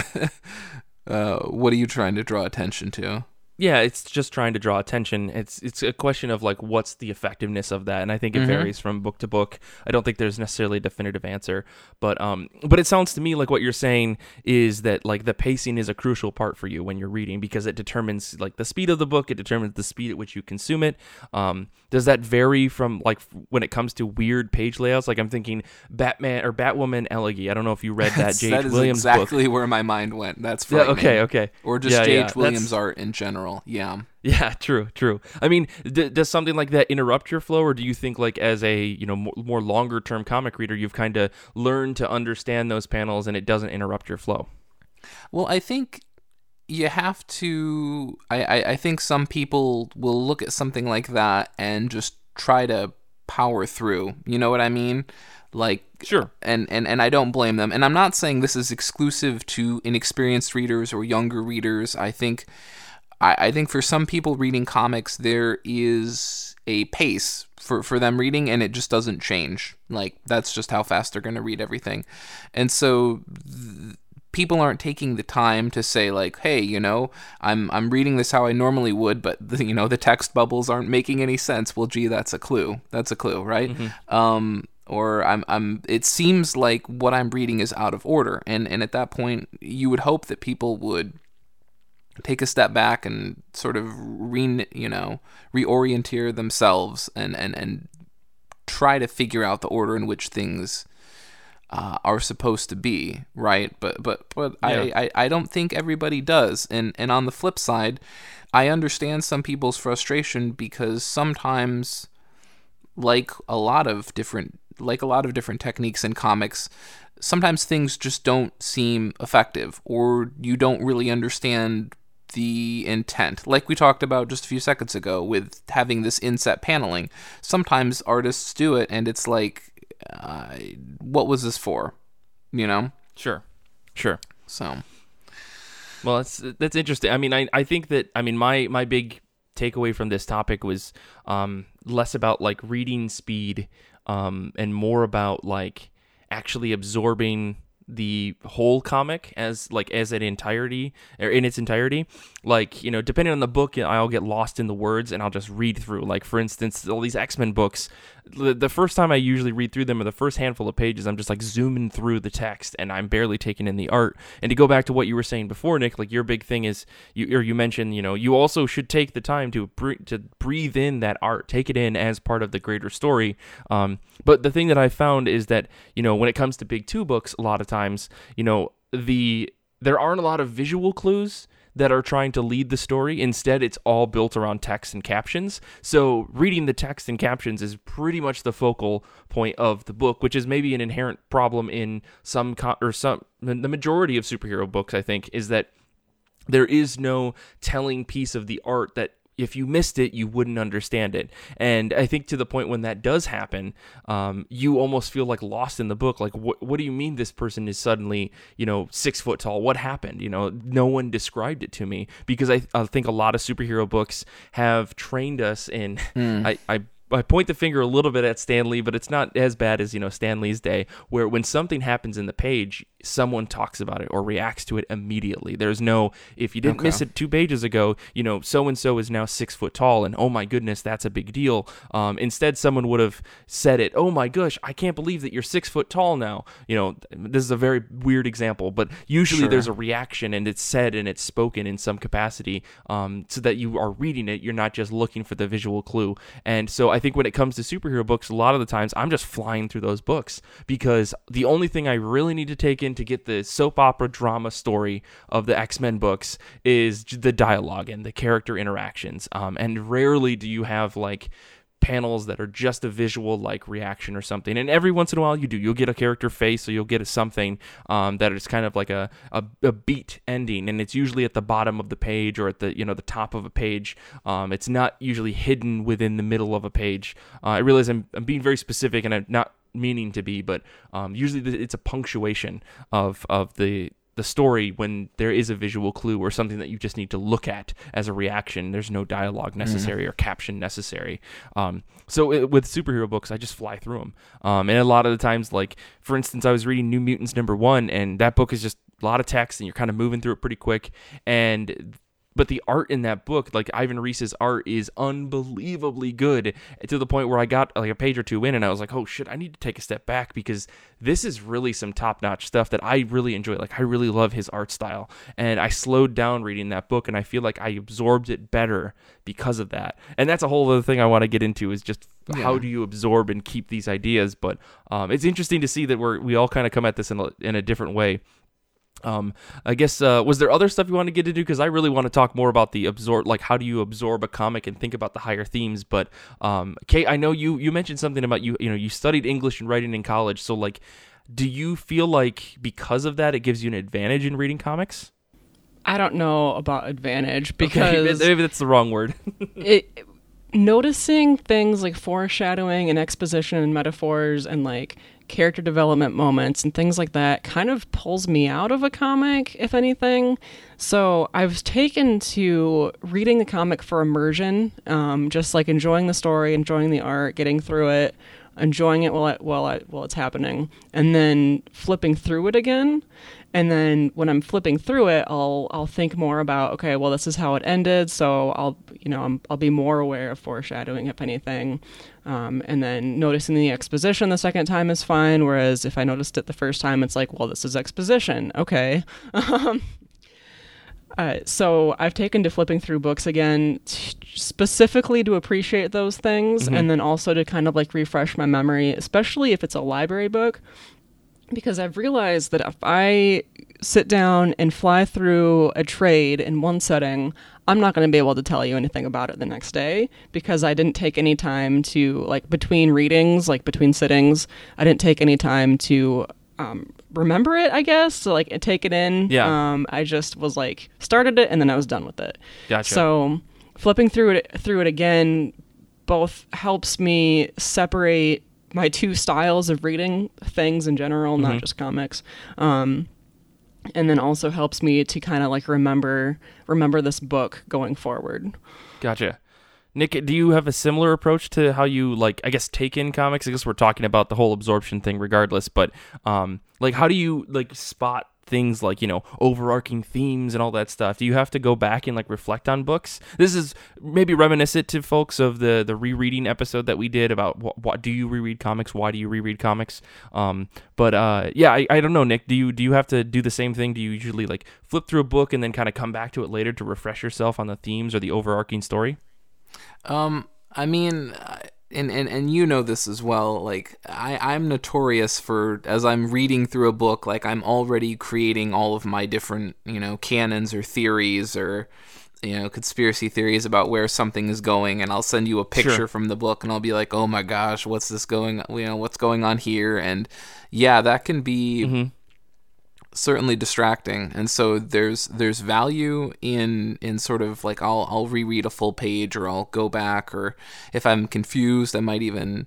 Speaker 2: uh, what are you trying to draw attention to?
Speaker 1: Yeah, it's just trying to draw attention. It's it's a question of like what's the effectiveness of that, and I think it mm-hmm. varies from book to book. I don't think there's necessarily a definitive answer, but um, but it sounds to me like what you're saying is that like the pacing is a crucial part for you when you're reading, because it determines like the speed of the book. It determines the speed at which you consume it. Um, does that vary from like when it comes to weird page layouts? Like I'm thinking Batman or Batwoman Elegy. I don't know if you read that J H.
Speaker 2: That is
Speaker 1: Williams
Speaker 2: exactly
Speaker 1: book.
Speaker 2: where my mind went. That's
Speaker 1: yeah, okay, okay,
Speaker 2: or just
Speaker 1: yeah,
Speaker 2: J H.
Speaker 1: Yeah.
Speaker 2: Williams
Speaker 1: That's...
Speaker 2: art in general. Yeah.
Speaker 1: Yeah, true, true. I mean, d- does something like that interrupt your flow, or do you think like as a, you know, more, more longer term comic reader, you've kind of learned to understand those panels and it doesn't interrupt your flow?
Speaker 2: Well, I think you have to, I, I, I think some people will look at something like that and just try to power through. You know what I mean? Like,
Speaker 1: sure.
Speaker 2: And, and, and I don't blame them. And I'm not saying this is exclusive to inexperienced readers or younger readers. I think, I, I think for some people reading comics, there is a pace for, for them reading, and it just doesn't change. Like, that's just how fast they're going to read everything. And so th- people aren't taking the time to say like, hey, you know, I'm I'm reading this how I normally would, but the, you know, the text bubbles aren't making any sense. Well, gee, that's a clue. That's a clue, right? Mm-hmm. Um, or I'm I'm. It seems like what I'm reading is out of order, and and at that point, you would hope that people would take a step back and sort of re you know reorienteer themselves and and and try to figure out the order in which things Uh, are supposed to be, right? But but but yeah. I, I, I don't think everybody does. And and on the flip side, I understand some people's frustration, because sometimes, like a lot of different like a lot of different techniques in comics, sometimes things just don't seem effective, or you don't really understand the intent. Like we talked about just a few seconds ago with having this inset paneling. Sometimes artists do it and it's like, uh, what was this for? You know?
Speaker 1: Sure. Sure.
Speaker 2: So.
Speaker 1: Well, that's that's interesting. I mean, I, I think that, I mean, my, my big takeaway from this topic was um, less about like reading speed um, and more about like actually absorbing the whole comic as like as an entirety or in its entirety. Like, you know, depending on the book, I'll get lost in the words and I'll just read through. Like, for instance, all these X-Men books, the, the first time I usually read through them, or the first handful of pages, I'm just like zooming through the text and I'm barely taking in the art. And to go back to what you were saying before, Nick, like your big thing is, you or you mentioned, you know, you also should take the time to bre- to breathe in that art, take it in as part of the greater story. Um, but the thing that I found is that, you know, when it comes to big two books, a lot of times, you know, the there aren't a lot of visual clues that are trying to lead the story. Instead, it's all built around text and captions. So reading the text and captions is pretty much the focal point of the book, which is maybe an inherent problem in some co- or some the majority of superhero books, I think, is that there is no telling piece of the art that if you missed it, you wouldn't understand it. And I think to the point when that does happen, um, you almost feel like lost in the book. Like, what what do you mean this person is suddenly, you know, six foot tall? What happened? You know, no one described it to me, because I, I think a lot of superhero books have trained us in, mm. I, I I point the finger a little bit at Stan Lee, but it's not as bad as, you know, Stan Lee's day, where when something happens in the page, someone talks about it or reacts to it immediately. There's no, if you didn't okay. miss it two pages ago, you know, so-and-so is now six foot tall, and oh my goodness, that's a big deal. Um, instead, someone would have said it, oh my gosh, I can't believe that you're six foot tall now. You know, this is a very weird example, but usually sure. there's a reaction, and it's said and it's spoken in some capacity, um, so that you are reading it, you're not just looking for the visual clue. And so I I think when it comes to superhero books, a lot of the times I'm just flying through those books, because the only thing I really need to take in to get the soap opera drama story of the X-Men books is the dialogue and the character interactions. Um, and rarely do you have like panels that are just a visual like reaction or something, and every once in a while you do you'll get a character face, or you'll get a something um, that is kind of like a, a a beat ending, and it's usually at the bottom of the page or at the you know the top of a page. Um, it's not usually hidden within the middle of a page. uh, I realize I'm, I'm being very specific, and I'm not meaning to be, but um, usually it's a punctuation of of the the story when there is a visual clue or something that you just need to look at as a reaction. There's no dialogue necessary mm. or caption necessary. Um, so it, with superhero books, I just fly through them. Um, and a lot of the times, like, for instance, I was reading New Mutants number one, and that book is just a lot of text, and you're kind of moving through it pretty quick. And but the art in that book, like Ivan Reis's art, is unbelievably good, to the point where I got like a page or two in and I was like, oh shit, I need to take a step back, because this is really some top-notch stuff that I really enjoy. Like, I really love his art style, and I slowed down reading that book, and I feel like I absorbed it better because of that. And that's a whole other thing I want to get into, is just yeah. how do you absorb and keep these ideas. But um, it's interesting to see that we're we all kind of come at this in a, in a different way. Um, I guess, uh, was there other stuff you want to get into? Because I really want to talk more about the absorb, like how do you absorb a comic and think about the higher themes. But, um, Kate, I know you, you mentioned something about you, you know, you studied English and writing in college. So like, do you feel like because of that, it gives you an advantage in reading comics?
Speaker 3: I don't know about advantage, because
Speaker 1: okay, maybe that's the wrong word.
Speaker 3: it, noticing things like foreshadowing and exposition and metaphors and like character development moments and things like that kind of pulls me out of a comic, if anything. So I've taken to reading the comic for immersion, um, just like enjoying the story, enjoying the art, getting through it, enjoying it while it, while it, while it's happening, and then flipping through it again. And then when I'm flipping through it, I'll I'll think more about, okay, well, this is how it ended, so I'll you know I'm, I'll be more aware of foreshadowing, if anything. Um, and then noticing the exposition the second time is fine, whereas if I noticed it the first time, it's like, well, this is exposition, okay. um, uh, so I've taken to flipping through books again, t- specifically to appreciate those things, mm-hmm. and then also to kind of like refresh my memory, especially if it's a library book. Because I've realized that if I sit down and fly through a trade in one setting, I'm not going to be able to tell you anything about it the next day, because I didn't take any time to, like, between readings, like between sittings, I didn't take any time to um, remember it, I guess, to like take it in.
Speaker 1: Yeah.
Speaker 3: Um, I just was like started it and then I was done with it.
Speaker 1: Gotcha.
Speaker 3: So flipping through it through it again both helps me separate my two styles of reading things in general,
Speaker 1: Mm-hmm.
Speaker 3: not just comics. Um, and then also helps me to kind of like remember remember this book going forward.
Speaker 1: Gotcha. Nick, do you have a similar approach to how you, like, I guess, take in comics? I guess we're talking about the whole absorption thing regardless, but, um, like, how do you, like, spot things like, you know, overarching themes and all that stuff? Do you have to go back and, like, reflect on books? This is maybe reminiscent to folks of the, the rereading episode that we did about what, what do you reread comics? Why do you reread comics? Um, but, uh, yeah, I, I don't know, Nick, do you, do you have to do the same thing? Do you usually, like, flip through a book and then kind of come back to it later to refresh yourself on the themes or the overarching story?
Speaker 2: Um, I mean, and, and, and you know this as well, like, I, I'm notorious for, as I'm reading through a book, like, I'm already creating all of my different, you know, canons or theories or, you know, conspiracy theories about where something is going, and I'll send you a picture
Speaker 1: Sure.
Speaker 2: from the book, and I'll be like, oh my gosh, what's this going, you know, what's going on here, and yeah, that can be...
Speaker 1: Mm-hmm.
Speaker 2: certainly distracting, and so there's there's value in in sort of like I'll I'll reread a full page, or I'll go back, or if I'm confused I might even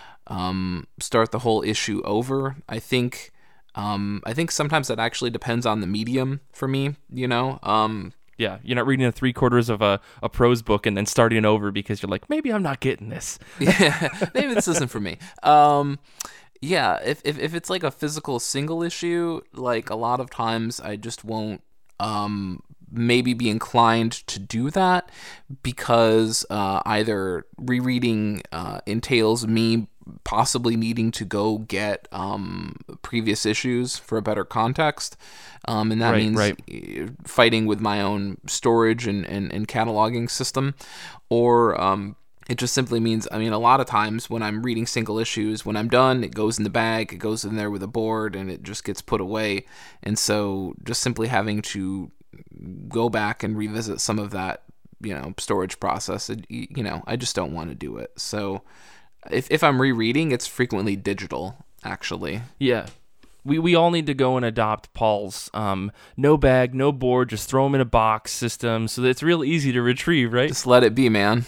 Speaker 2: um, start the whole issue over. I think um, I think sometimes that actually depends on the medium for me, you know. Um,
Speaker 1: Yeah, you're not reading a three quarters of a, a prose book and then starting over because you're like, maybe I'm not getting this.
Speaker 2: yeah, maybe this isn't for me. Um, Yeah, if, if if it's like a physical single issue, like a lot of times I just won't um maybe be inclined to do that because uh, either rereading uh, entails me possibly needing to go get um, previous issues for a better context, um, and that
Speaker 1: Right,
Speaker 2: means
Speaker 1: right.
Speaker 2: fighting with my own storage and, and, and cataloging system, or um, it just simply means, I mean, a lot of times when I'm reading single issues, when I'm done, it goes in the bag, it goes in there with a board, and it just gets put away. And so just simply having to go back and revisit some of that, you know, storage process, it, you know, I just don't want to do it. So if if I'm rereading, it's frequently digital, actually.
Speaker 1: Yeah. We we all need to go and adopt Paul's um, no bag, no board, just throw them in a box system so that it's real easy to retrieve, right?
Speaker 2: Just let it be, man.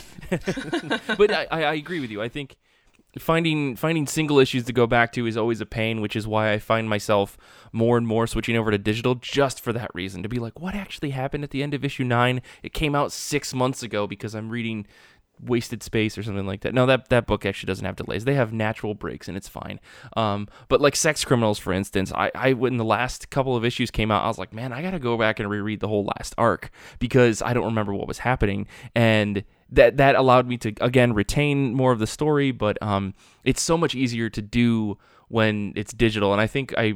Speaker 1: But I, I I agree with you. I think finding finding single issues to go back to is always a pain, which is why I find myself more and more switching over to digital just for that reason, to be like, what actually happened at the end of issue nine? It came out six months ago because I'm reading Wasted Space or something like that. No, that that book actually doesn't have delays. They have natural breaks and it's fine. Um, but like Sex Criminals, for instance, I, I when the last couple of issues came out, I was like, man, I gotta go back and reread the whole last arc because I don't remember what was happening. And that that allowed me to, again, retain more of the story, but um, it's so much easier to do when it's digital. And I think I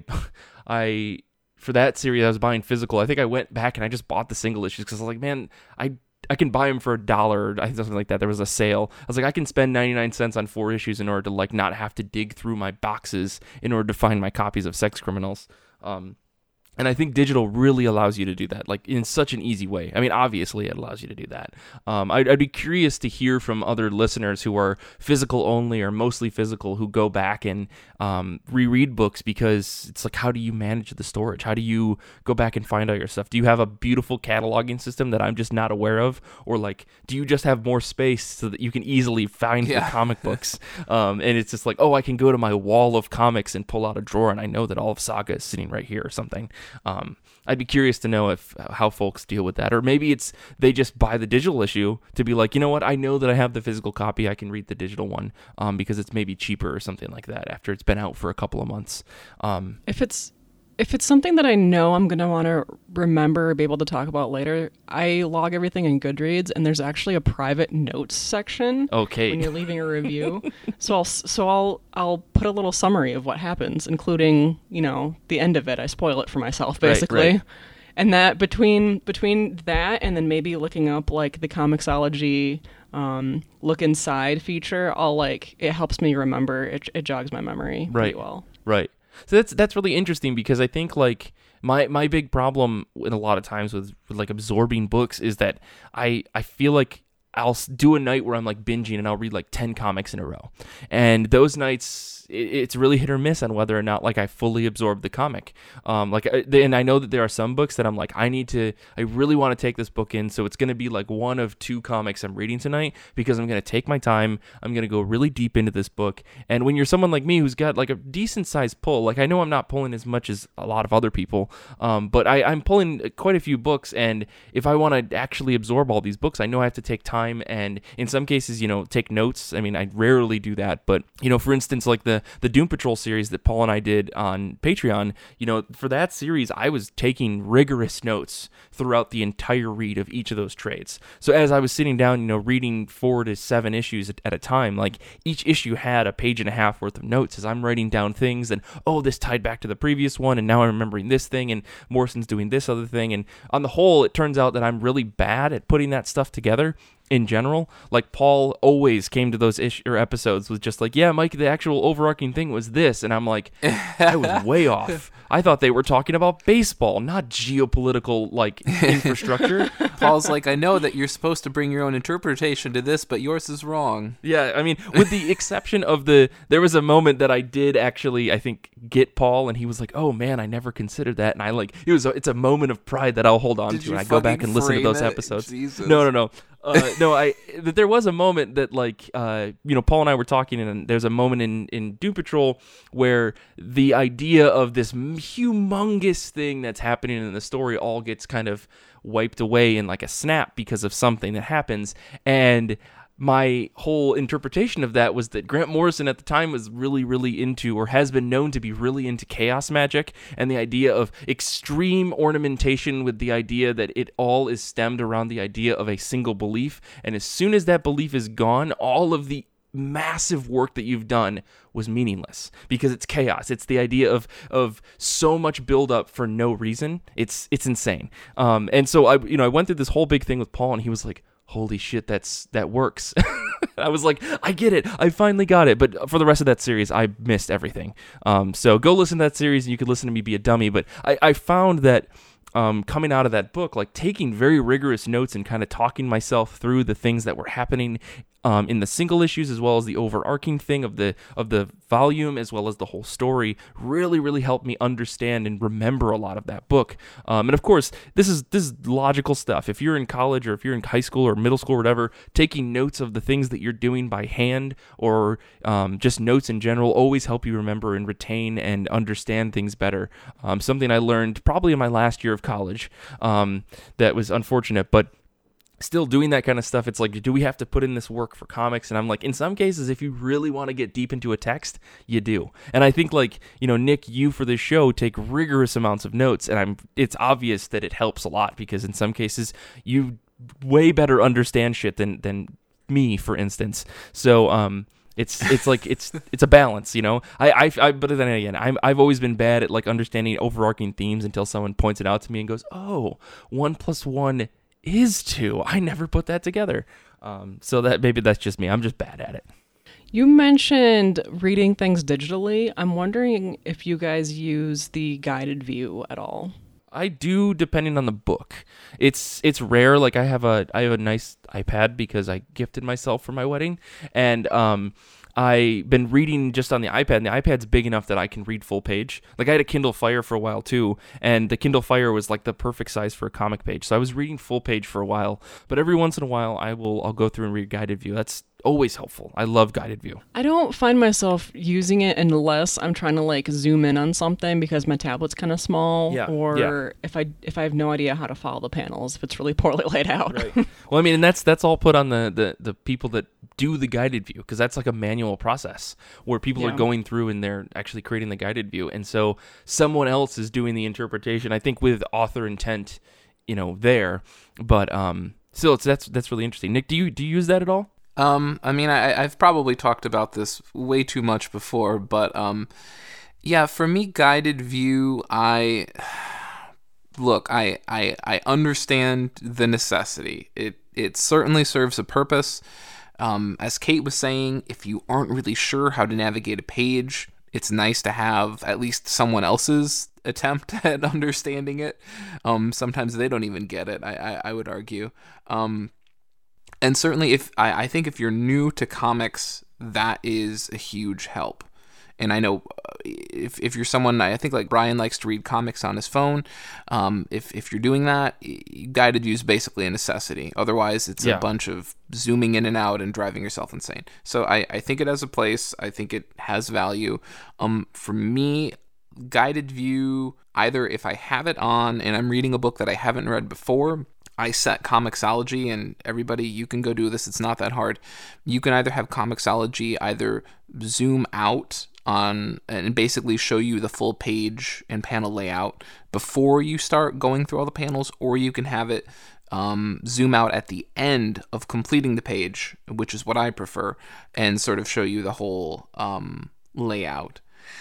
Speaker 1: I for that series I was buying physical, I think I went back and I just bought the single issues because I was like, man, I I can buy them for a dollar or something like that. There was a sale. I was like, I can spend ninety-nine cents on four issues in order to like not have to dig through my boxes in order to find my copies of Sex Criminals. Um, and I think digital really allows you to do that, like in such an easy way. I mean, obviously it allows you to do that. Um, I'd, I'd be curious to hear from other listeners who are physical only or mostly physical who go back and um, reread books, because it's like, how do you manage the storage? How do you go back and find all your stuff? Do you have a beautiful cataloging system that I'm just not aware of? Or like, do you just have more space so that you can easily find
Speaker 2: Yeah.
Speaker 1: your comic books? Um, and it's just like, oh, I can go to my wall of comics and pull out a drawer and I know that all of Saga is sitting right here or something. Um, I'd be curious to know if how folks deal with that, or maybe it's they just buy the digital issue to be like, you know what, I know that I have the physical copy, I can read the digital one um, because it's maybe cheaper or something like that after it's been out for a couple of months. Um,
Speaker 3: If it's if it's something that I know I'm going to want to remember or be able to talk about later, I log everything in Goodreads, and there's actually a private notes section
Speaker 1: okay,
Speaker 3: when you're leaving a review. so I'll so I'll I'll put a little summary of what happens, including, you know, the end of it. I spoil it for myself
Speaker 1: Right,
Speaker 3: basically.
Speaker 1: right.
Speaker 3: And that between between that and then maybe looking up like the Comixology um, look inside feature, I'll like it helps me remember. It, it jogs my memory
Speaker 1: Right.
Speaker 3: pretty well.
Speaker 1: Right. So that's that's really interesting, because I think like my my big problem in a lot of times with, with like absorbing books is that I I feel like I'll s- do a night where I'm like binging and I'll read like ten comics in a row. And those nights, it's really hit or miss on whether or not like I fully absorb the comic. Um, like, and I know that there are some books that I'm like, I need to, I really want to take this book in. So it's going to be like one of two comics I'm reading tonight because I'm going to take my time. I'm going to go really deep into this book. And when you're someone like me who's got like a decent sized pull, like I know I'm not pulling as much as a lot of other people, um, but I, I'm pulling quite a few books. And if I want to actually absorb all these books, I know I have to take time and in some cases, you know, take notes. I mean, I rarely do that, but you know, for instance, like the the Doom Patrol series that Paul and I did on Patreon, you know, for that series, I was taking rigorous notes throughout the entire read of each of those trades. So as I was sitting down, you know, reading four to seven issues at, at a time, like each issue had a page and a half worth of notes as I'm writing down things and, oh, this tied back to the previous one, and now I'm remembering this thing, and Morrison's doing this other thing. And on the whole, it turns out that I'm really bad at putting that stuff together. In general, like Paul always came to those ish or episodes with just like, yeah, Mike, the actual overarching thing was this, and I'm like, I was way off. I thought they were talking about baseball, not geopolitical like infrastructure.
Speaker 2: Paul's like, I know that you're supposed to bring your own interpretation to this, but yours is wrong.
Speaker 1: Yeah, I mean, with the exception of the, there was a moment that I did actually, I think, get Paul, and he was like, oh man, I never considered that, and I like, it was, a, it's a moment of pride that I'll hold on
Speaker 2: Did
Speaker 1: to,
Speaker 2: you
Speaker 1: and I go back and listen to those
Speaker 2: frame it?
Speaker 1: episodes.
Speaker 2: Jesus.
Speaker 1: No, no, no. Uh, no, I that there was a moment that like uh, you know, Paul and I were talking, and there's a moment in in Doom Patrol where the idea of this humongous thing that's happening in the story all gets kind of wiped away in like a snap because of something that happens. And my whole interpretation of that was that Grant Morrison at the time was really, really into, or has been known to be really into, chaos magic and the idea of extreme ornamentation with the idea that it all is stemmed around the idea of a single belief. And as soon as that belief is gone, all of the massive work that you've done was meaningless because it's chaos. It's the idea of of so much buildup for no reason. It's it's insane. Um, and so I you know I went through this whole big thing with Paul, and he was like, holy shit, that's that works. I was like, I get it. I finally got it. But for the rest of that series, I missed everything. Um, so go listen to that series, and you could listen to me be a dummy. But I, I found that um, coming out of that book, like taking very rigorous notes and kind of talking myself through the things that were happening Um, in the single issues, as well as the overarching thing of the of the volume, as well as the whole story, really, really helped me understand and remember a lot of that book. Um, and of course, this is this is logical stuff. If you're in college or if you're in high school or middle school or whatever, taking notes of the things that you're doing by hand or um, just notes in general always help you remember and retain and understand things better. Um, something I learned probably in my last year of college um, that was unfortunate, but still doing that kind of stuff. It's like, do we have to put in this work for comics? And I'm like, in some cases, if you really want to get deep into a text, you do. And I think, like, you know, Nick, you for this show take rigorous amounts of notes, and I'm it's obvious that it helps a lot because in some cases you way better understand shit than than me, for instance. So um It's it's like it's it's a balance, you know. I, I, I but then again, I'm I've always been bad at like understanding overarching themes until someone points it out to me and goes, "Oh, one plus one is two. I never put that together." Um, so that maybe that's just me. I'm just bad at it.
Speaker 3: You mentioned reading things digitally. I'm wondering if you guys use the guided view at all.
Speaker 1: I do, depending on the book. It's it's rare. Like I have a I have a nice iPad because I gifted myself for my wedding, and um, I've been reading just on the iPad, and the iPad's big enough that I can read full page. Like I had a Kindle Fire for a while too, and the Kindle Fire was like the perfect size for a comic page. So I was reading full page for a while, but every once in a while I will I'll go through and read guided view. That's always helpful. I love guided view.
Speaker 3: I don't find myself using it unless I'm trying to like zoom in on something because my tablet's kind of small,
Speaker 1: Yeah,
Speaker 3: or
Speaker 1: yeah.
Speaker 3: if I if I have no idea how to follow the panels, if it's really poorly laid out.
Speaker 1: Right. Well, I mean, and that's that's all put on the the, the people that do the guided view, because that's like a manual process where people
Speaker 3: Yeah.
Speaker 1: are going through and they're actually creating the guided view, and so someone else is doing the interpretation. I think with author intent, you know, there, but um, still, it's that's that's really interesting. Nick, do you do you use that at all?
Speaker 2: Um, I mean, I, I've probably talked about this way too much before, but um, yeah, for me, guided view, I look, I, I I understand the necessity. It it certainly serves a purpose. Um, as Kate was saying, if you aren't really sure how to navigate a page, it's nice to have at least someone else's attempt at understanding it. Um, sometimes they don't even get it. I I, I would argue. Um. and certainly if I, I think if you're new to comics, that is a huge help. And I know if if you're someone, I think like Brian likes to read comics on his phone. Um, if if you're doing that, guided view is basically a necessity. Otherwise, it's
Speaker 1: Yeah.
Speaker 2: a bunch of zooming in and out and driving yourself insane. So I, I think it has a place. I think it has value. Um, for me, guided view, either if I have it on and I'm reading a book that I haven't read before, I set Comixology, and everybody, you can go do this. It's not that hard. You can either have Comixology either zoom out on and basically show you the full page and panel layout before you start going through all the panels, or you can have it um, zoom out at the end of completing the page, which is what I prefer, and sort of show you the whole um, layout.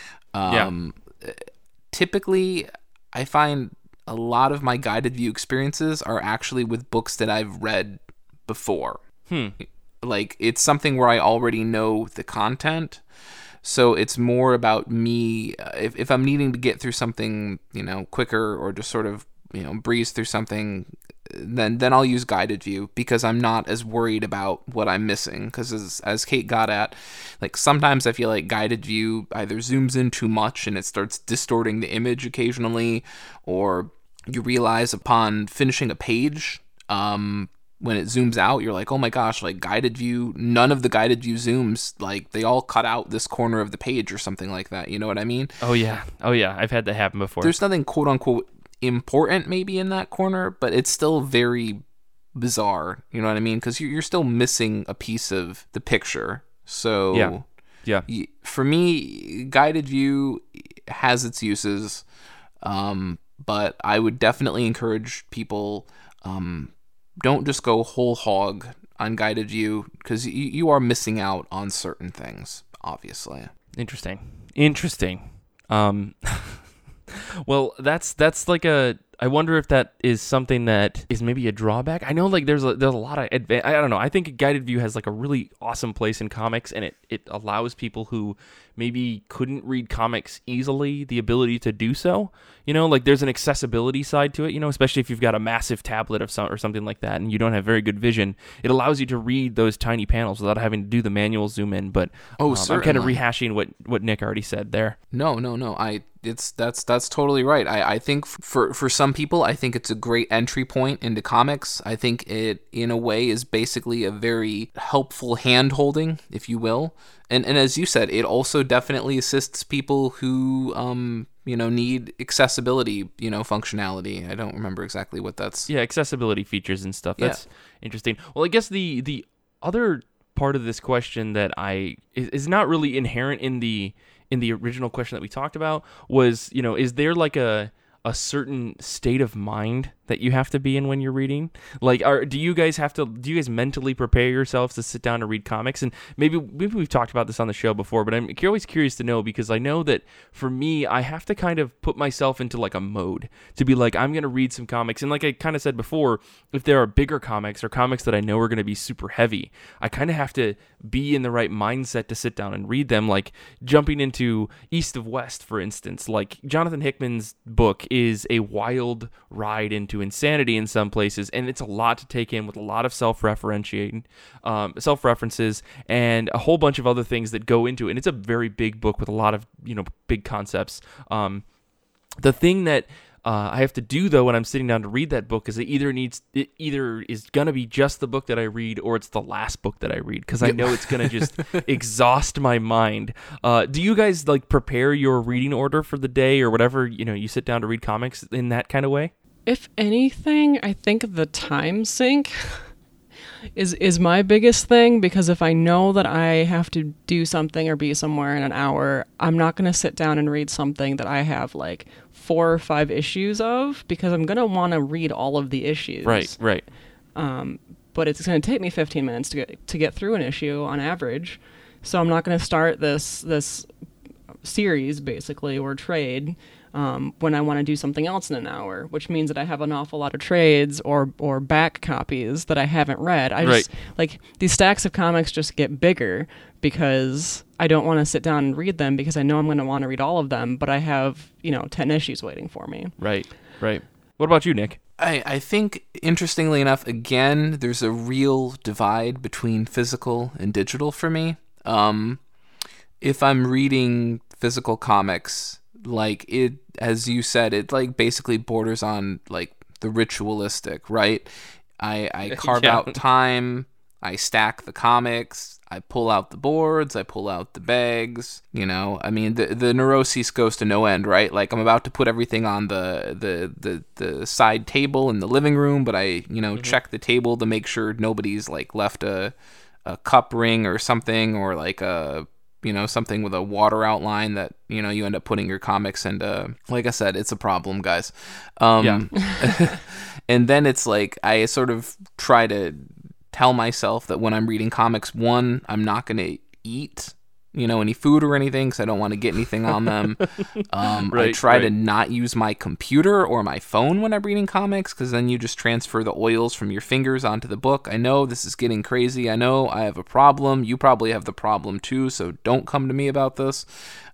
Speaker 2: Um, yeah. Typically, I find a lot of my guided view experiences are actually with books that I've read before.
Speaker 1: Hmm.
Speaker 2: Like, it's something where I already know the content. So it's more about me, uh, if, if I'm needing to get through something, you know, quicker, or just sort of, you know, breeze through something, then then I'll use guided view, because I'm not as worried about what I'm missing. Because as, as Kate got at, like, sometimes I feel like guided view either zooms in too much and it starts distorting the image occasionally, or you realize upon finishing a page, um, when it zooms out, you're like, oh my gosh, like guided view, none of the guided view zooms, like they all cut out this corner of the page or something like that. You know what I mean?
Speaker 1: Oh yeah. Oh yeah. I've had that happen before.
Speaker 2: There's nothing quote unquote important maybe in that corner, but it's still very bizarre. You know what I mean? Because you're still missing a piece of the picture. So
Speaker 1: yeah. Yeah.
Speaker 2: For me, guided view has its uses, um, but I would definitely encourage people, um, don't just go whole hog on guided view, because you, you are missing out on certain things, obviously.
Speaker 1: Interesting. Interesting. Um, well, that's that's like a. I wonder if that is something that is maybe a drawback. I know, like, there's a there's a lot of adva- I don't know. I think guided view has like a really awesome place in comics, and it it allows people who maybe couldn't read comics easily the ability to do so. You know, like there's an accessibility side to it. You know, especially if you've got a massive tablet of some or something like that, and you don't have very good vision. It allows you to read those tiny panels without having to do the manual zoom in. But
Speaker 2: oh,
Speaker 1: um,
Speaker 2: certainly.
Speaker 1: I'm kind of rehashing what what Nick already said there.
Speaker 2: No, no, no. I it's that's that's totally right. I, I think for for some people, I think it's a great entry point into comics. I think it, in a way, is basically a very helpful hand-holding, if you will. And and as you said, it also definitely assists people who um you know need accessibility, you know, functionality. I don't remember exactly what that's.
Speaker 1: Yeah, accessibility features and stuff.
Speaker 2: Yeah.
Speaker 1: That's interesting. Well, I guess the the other part of this question that I is, is not really inherent in the in the original question that we talked about was, you know, is there like a a certain state of mind that you have to be in when you're reading? Like, are do you guys have to, do you guys mentally prepare yourselves to sit down and read comics? And maybe maybe we've talked about this on the show before, but I'm always curious to know, because I know that for me, I have to kind of put myself into like a mode to be like, I'm going to read some comics. And like I kind of said before, if there are bigger comics or comics that I know are going to be super heavy, I kind of have to be in the right mindset to sit down and read them. Like jumping into East of West, for instance, like Jonathan Hickman's book is a wild ride into insanity in some places, and it's a lot to take in with a lot of self-referentiating, um, self-references, and a whole bunch of other things that go into it. And it's a very big book with a lot of, you know, big concepts. Um, the thing that Uh, I have to do, though, when I'm sitting down to read that book, is it either needs it either is gonna be just the book that I read, or it's the last book that I read, because I know it's gonna just exhaust my mind. Uh, do you guys like prepare your reading order for the day or whatever? You know, you sit down to read comics in that kind of way.
Speaker 3: If anything, I think the time sink is is my biggest thing, because if I know that I have to do something or be somewhere in an hour, I'm not going to sit down and read something that I have like four or five issues of, because I'm going to want to read all of the issues.
Speaker 1: Right, right.
Speaker 3: Um, but it's going to take me fifteen minutes to get to get through an issue on average. So I'm not going to start this this series basically, or trade, um, when I want to do something else in an hour, which means that I have an awful lot of trades or or back copies that I haven't read. I just
Speaker 1: Right.
Speaker 3: like these stacks of comics just get bigger because I don't want to sit down and read them, because I know I'm going to want to read all of them, but I have, you know, ten issues waiting for me.
Speaker 1: Right, right. What about you, Nick?
Speaker 2: I, I think, interestingly enough, again, there's a real divide between physical and digital for me. Um, if I'm reading physical comics, like it, as you said, it like basically borders on like the ritualistic, right? I, I carve
Speaker 1: Yeah.
Speaker 2: out time, I stack the comics, I pull out the boards, I pull out the bags, you know, I mean, the the neuroses goes to no end, right? Like I'm about to put everything on the, the, the, the side table in the living room, but I, you know, mm-hmm. check the table to make sure nobody's like left a, a cup ring or something, or like a, you know, something with a water outline that, you know, you end up putting your comics into. Like I said, it's a problem, guys. Um, yeah. And then it's like, I sort of try to tell myself that when I'm reading comics, one, I'm not going to eat, you know, any food or anything because I don't want to get anything on them. Um,
Speaker 1: right,
Speaker 2: I try
Speaker 1: right.
Speaker 2: to not use my computer or my phone when I'm reading comics because then you just transfer the oils from your fingers onto the book. I know this is getting crazy. I know I have a problem. You probably have the problem too, so don't come to me about this.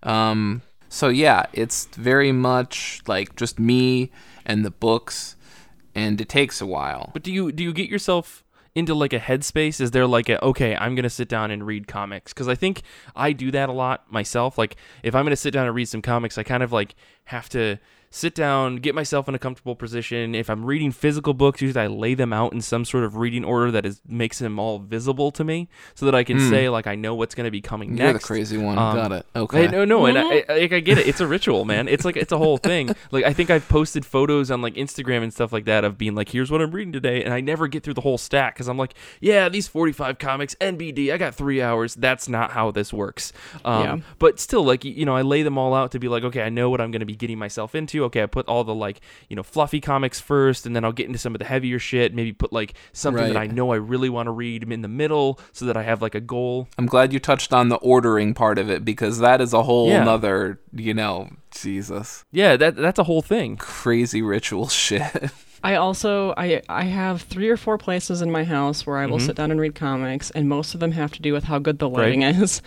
Speaker 2: Um, so yeah, it's very much like just me and the books, and it takes a while.
Speaker 1: But do you do you get yourself into like a headspace? Is there like a, okay, I'm going to sit down and read comics? Because I think I do that a lot myself. Like if I'm going to sit down and read some comics, I kind of like have to sit down, get myself in a comfortable position. If I'm reading physical books, usually I lay them out in some sort of reading order that is makes them all visible to me so that I can mm. say like I know what's going to be coming
Speaker 2: You're
Speaker 1: next.
Speaker 2: You're the crazy one.
Speaker 1: Um,
Speaker 2: Got it. Okay.
Speaker 1: I, no, no, and I, I, I get it. It's a ritual, man. It's like it's a whole thing. Like I think I've posted photos on like Instagram and stuff like that of being like, here's what I'm reading today, and I never get through the whole stack because I'm like, yeah, these forty-five comics, N B D, I got three hours. That's not how this works. Um,
Speaker 3: Yeah.
Speaker 1: But still, like you know, I lay them all out to be like, okay, I know what I'm going to be getting myself into. Okay, I put all the like you know fluffy comics first, and then I'll get into some of the heavier shit. Maybe put like something
Speaker 2: Right.
Speaker 1: that I know I really want to read in the middle, so that I have like a goal.
Speaker 2: I'm glad you touched on the ordering part of it because that is a whole
Speaker 1: Yeah.
Speaker 2: nother, you know, Jesus,
Speaker 1: Yeah, that that's a whole thing.
Speaker 2: crazy ritual shit.
Speaker 3: I also I I have three or four places in my house where I will
Speaker 1: Mhm.
Speaker 3: sit down and read comics, and most of them have to do with how good the
Speaker 1: Right.
Speaker 3: lighting is.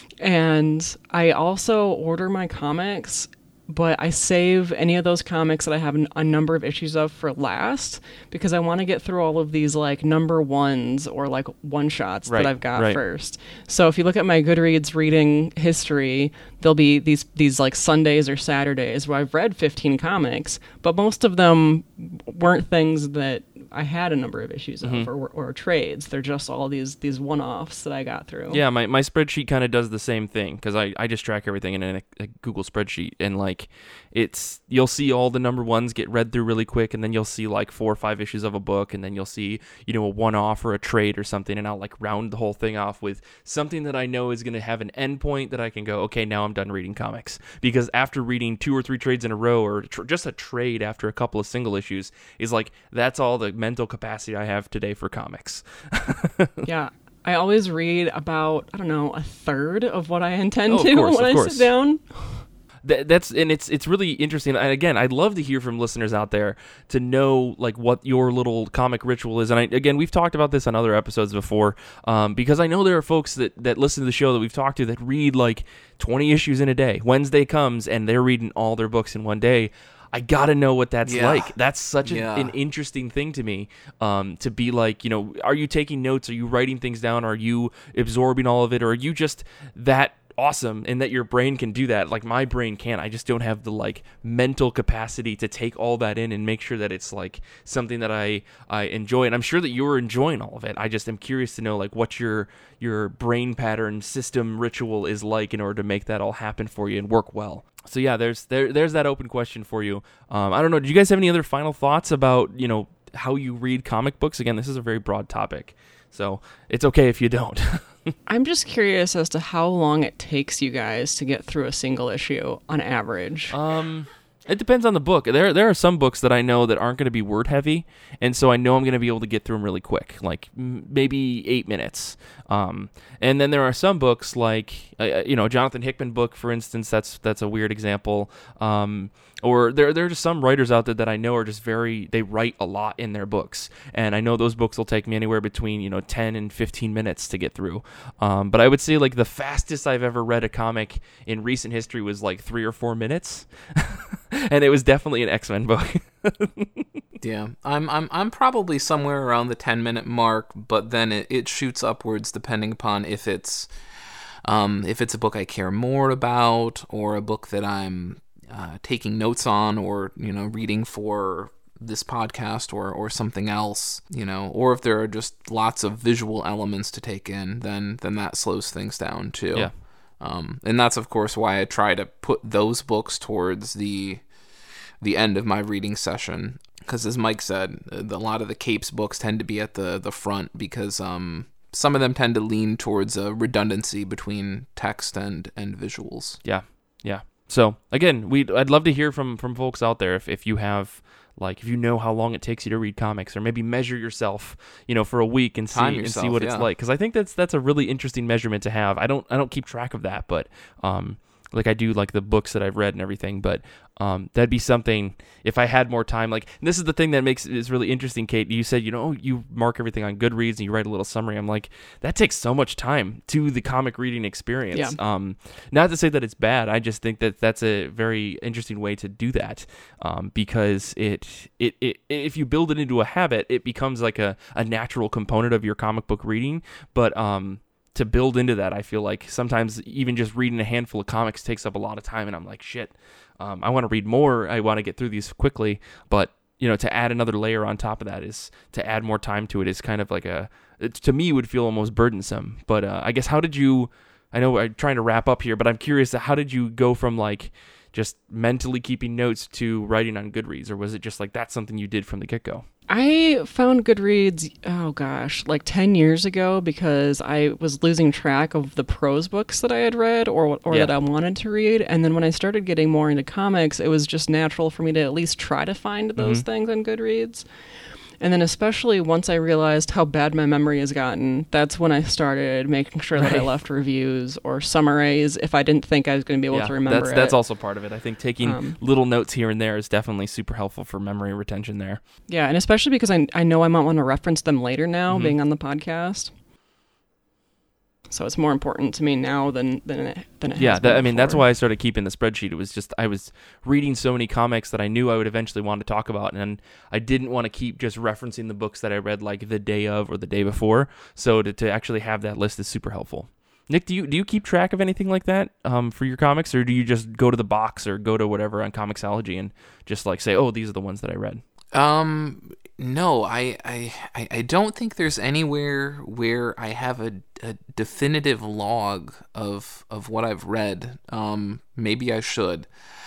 Speaker 3: And I also order my comics, but I save any of those comics that I have a number of issues of for last because I want to get through all of these like number ones or like one shots
Speaker 1: Right,
Speaker 3: that I've got
Speaker 1: right.
Speaker 3: first. So if you look at my Goodreads reading history, there'll be these these like Sundays or Saturdays where I've read fifteen comics, but most of them weren't things that I had a number of issues
Speaker 1: Mhm.
Speaker 3: of or, or trades. They're just all these these one-offs that I got through.
Speaker 1: Yeah, my, my spreadsheet kind of does the same thing because I, I just track everything in a, a Google spreadsheet, and like it's you'll see all the number ones get read through really quick, and then you'll see like four or five issues of a book, and then you'll see you know a one-off or a trade or something, and I'll like round the whole thing off with something that I know is going to have an end point that I can go, okay, now I'm done reading comics. Because after reading two or three trades in a row, or tr- just a trade after a couple of single issues, is like that's all the mental capacity I have today for comics.
Speaker 3: Yeah. I always read about, I don't know, a third of what I intend
Speaker 1: Oh, of
Speaker 3: to
Speaker 1: course,
Speaker 3: when
Speaker 1: of
Speaker 3: I
Speaker 1: course.
Speaker 3: sit down.
Speaker 1: That, that's and it's it's really interesting. And again, I'd love to hear from listeners out there to know like what your little comic ritual is. And I, again, we've talked about this on other episodes before, um, because I know there are folks that, that listen to the show that we've talked to that read like twenty issues in a day. Wednesday comes and they're reading all their books in one day. I gotta know what that's
Speaker 2: Yeah.
Speaker 1: like. That's such a,
Speaker 2: Yeah.
Speaker 1: an interesting thing to me. Um, to be like, you know, are you taking notes? Are you writing things down? Are you absorbing all of it? Or are you just that awesome and that your brain can do that? Like my brain can't. I just don't have the like mental capacity to take all that in and make sure that it's like something that I I enjoy. And I'm sure that you're enjoying all of it. I just am curious to know like what your your brain pattern system ritual is like in order to make that all happen for you and work well. So yeah, there's there there's that open question for you. Um, I don't know. Do you guys have any other final thoughts about you know how you read comic books? Again, this is a very broad topic, so it's okay if you don't.
Speaker 3: I'm just curious as to how long it takes you guys to get through a single issue on average.
Speaker 1: Um, it depends on the book. There there are some books that I know that aren't going to be word heavy, and so I know I'm going to be able to get through them really quick, like m- maybe eight minutes. Um, and then there are some books like uh, you know Jonathan Hickman book, for instance. That's that's a weird example. Um, or there there are just some writers out there that I know are just very they write a lot in their books, and I know those books will take me anywhere between you know ten and fifteen minutes to get through. Um, but I would say like the fastest I've ever read a comic in recent history was like three or four minutes. And it was definitely an X-Men book.
Speaker 2: Yeah, I'm I'm I'm probably somewhere around the ten minute mark, but then it, it shoots upwards depending upon if it's um if it's a book I care more about, or a book that I'm uh, taking notes on, or you know reading for this podcast or or something else, you know, or if there are just lots of visual elements to take in, then then that slows things down too.
Speaker 1: Yeah.
Speaker 2: Um, and that's of course why I try to put those books towards the the end of my reading session, because as Mike said, a lot of the Capes books tend to be at the the front, because um some of them tend to lean towards a redundancy between text and and visuals.
Speaker 1: Yeah, yeah. So again, we I'd love to hear from from folks out there if if you have, like, if you know how long it takes you to read comics, or maybe measure yourself, you know, for a week and see
Speaker 2: Time
Speaker 1: and
Speaker 2: yourself,
Speaker 1: see what
Speaker 2: yeah.
Speaker 1: it's like. Because I think that's that's a really interesting measurement to have. I don't I don't keep track of that, but um, like I do like the books that I've read and everything. But um, that'd be something if I had more time. Like, and this is the thing that makes it is really interesting, Kate. You said, you know, you mark everything on Goodreads and you write a little summary. I'm like, that takes so much time to the comic reading experience.
Speaker 3: Yeah.
Speaker 1: Um, not to say that it's bad. I just think that that's a very interesting way to do that, um, because it, it it if you build it into a habit, it becomes like a, a natural component of your comic book reading. But um, to build into that, I feel like sometimes even just reading a handful of comics takes up a lot of time, and I'm like, shit, um, I want to read more. I want to get through these quickly, but you know, to add another layer on top of that is to add more time to it is kind of like a, it, to me would feel almost burdensome. But uh, I guess how did you, I know I'm trying to wrap up here, but I'm curious, how did you go from like just mentally keeping notes to writing on Goodreads, or was it just like that's something you did from the get-go?
Speaker 3: I found Goodreads, oh gosh, like ten years ago, because I was losing track of the prose books that I had read or or
Speaker 1: Yeah.
Speaker 3: that I wanted to read. And then when I started getting more into comics, it was just natural for me to at least try to find those
Speaker 1: Mhm.
Speaker 3: things on Goodreads. And then especially once I realized how bad my memory has gotten, that's when I started making sure that I
Speaker 1: Right.
Speaker 3: left reviews or summaries if I didn't think I was going to be able
Speaker 1: Yeah,
Speaker 3: to remember
Speaker 1: that's
Speaker 3: it.
Speaker 1: that's also part of it. I think taking
Speaker 3: Um,
Speaker 1: little notes here and there is definitely super helpful for memory retention there.
Speaker 3: Yeah, and especially because I I know I might want to reference them later now,
Speaker 1: Mhm.
Speaker 3: being on the podcast. So it's more important to me now than than it, than it
Speaker 1: Yeah,
Speaker 3: has been
Speaker 1: that, I mean, that's
Speaker 3: before.
Speaker 1: why I started keeping the spreadsheet. It was just, I was reading so many comics that I knew I would eventually want to talk about, and I didn't want to keep just referencing the books that I read like the day of or the day before. So to, to actually have that list is super helpful. Nick, do you do you keep track of anything like that um, for your comics, or do you just go to the box or go to whatever on Comixology and just like say, oh, these are the ones that I read?
Speaker 2: Um, no, I, I, I I don't think there's anywhere where I have a, a definitive log of of what I've read. Um, maybe I should.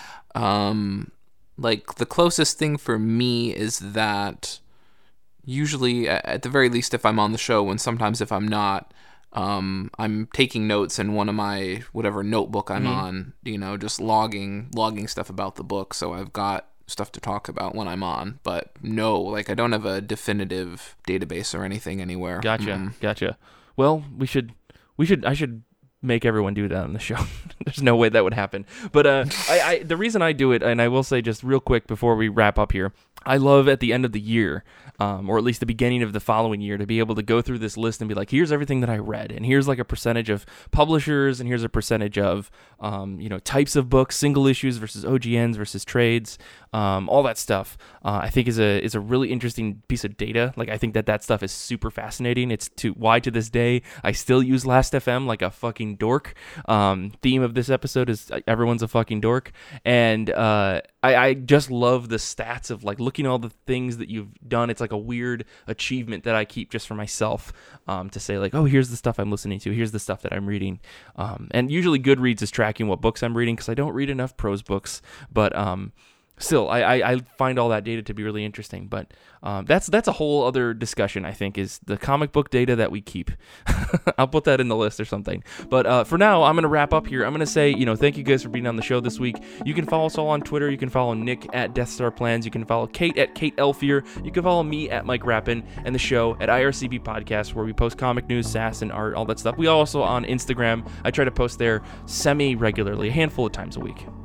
Speaker 2: Um, like the closest thing for me is that usually, a- at the very least, if I'm on the show, and sometimes if I'm not, um, I'm taking notes in one of my whatever notebook I'm
Speaker 1: Mhm.
Speaker 2: on. You know, just logging logging stuff about the book, so I've got stuff to talk about when I'm on. But no, like I don't have a definitive database or anything anywhere.
Speaker 1: Gotcha,
Speaker 2: Mm.
Speaker 1: gotcha. Well, we should, we should, I should make everyone do that on the show. There's no way that would happen. But uh, I, I, the reason I do it, and I will say just real quick before we wrap up here, I love at the end of the year, um, or at least the beginning of the following year, to be able to go through this list and be like, here's everything that I read, and here's like a percentage of publishers, and here's a percentage of, um, you know, types of books, single issues versus O G Ns versus trades, um, all that stuff. Uh, I think is a is a really interesting piece of data. Like I think that that stuff is super fascinating. It's to why to this day I still use Last F M like a fucking dork. Um, theme of this episode is uh, everyone's a fucking dork, and uh, I, I just love the stats of like looking at all the things that you've done. It's like a weird achievement that I keep just for myself, um, to say like, oh, here's the stuff I'm listening to, here's the stuff that I'm reading, um, and usually Goodreads is tracking what books I'm reading because I don't read enough prose books, but um, still, I, I, I find all that data to be really interesting. But um, that's that's a whole other discussion, I think, is the comic book data that we keep. I'll put that in the list or something. But uh, for now, I'm going to wrap up here. I'm going to say, you know, thank you guys for being on the show this week. You can follow us all on Twitter. You can follow Nick at Death Star Plans. You can follow Kate at Kate Elfier. You can follow me at Mike Rappin, and the show at I R C B Podcast, where we post comic news, sass, and art, all that stuff. We also on Instagram. I try to post there semi-regularly, a handful of times a week.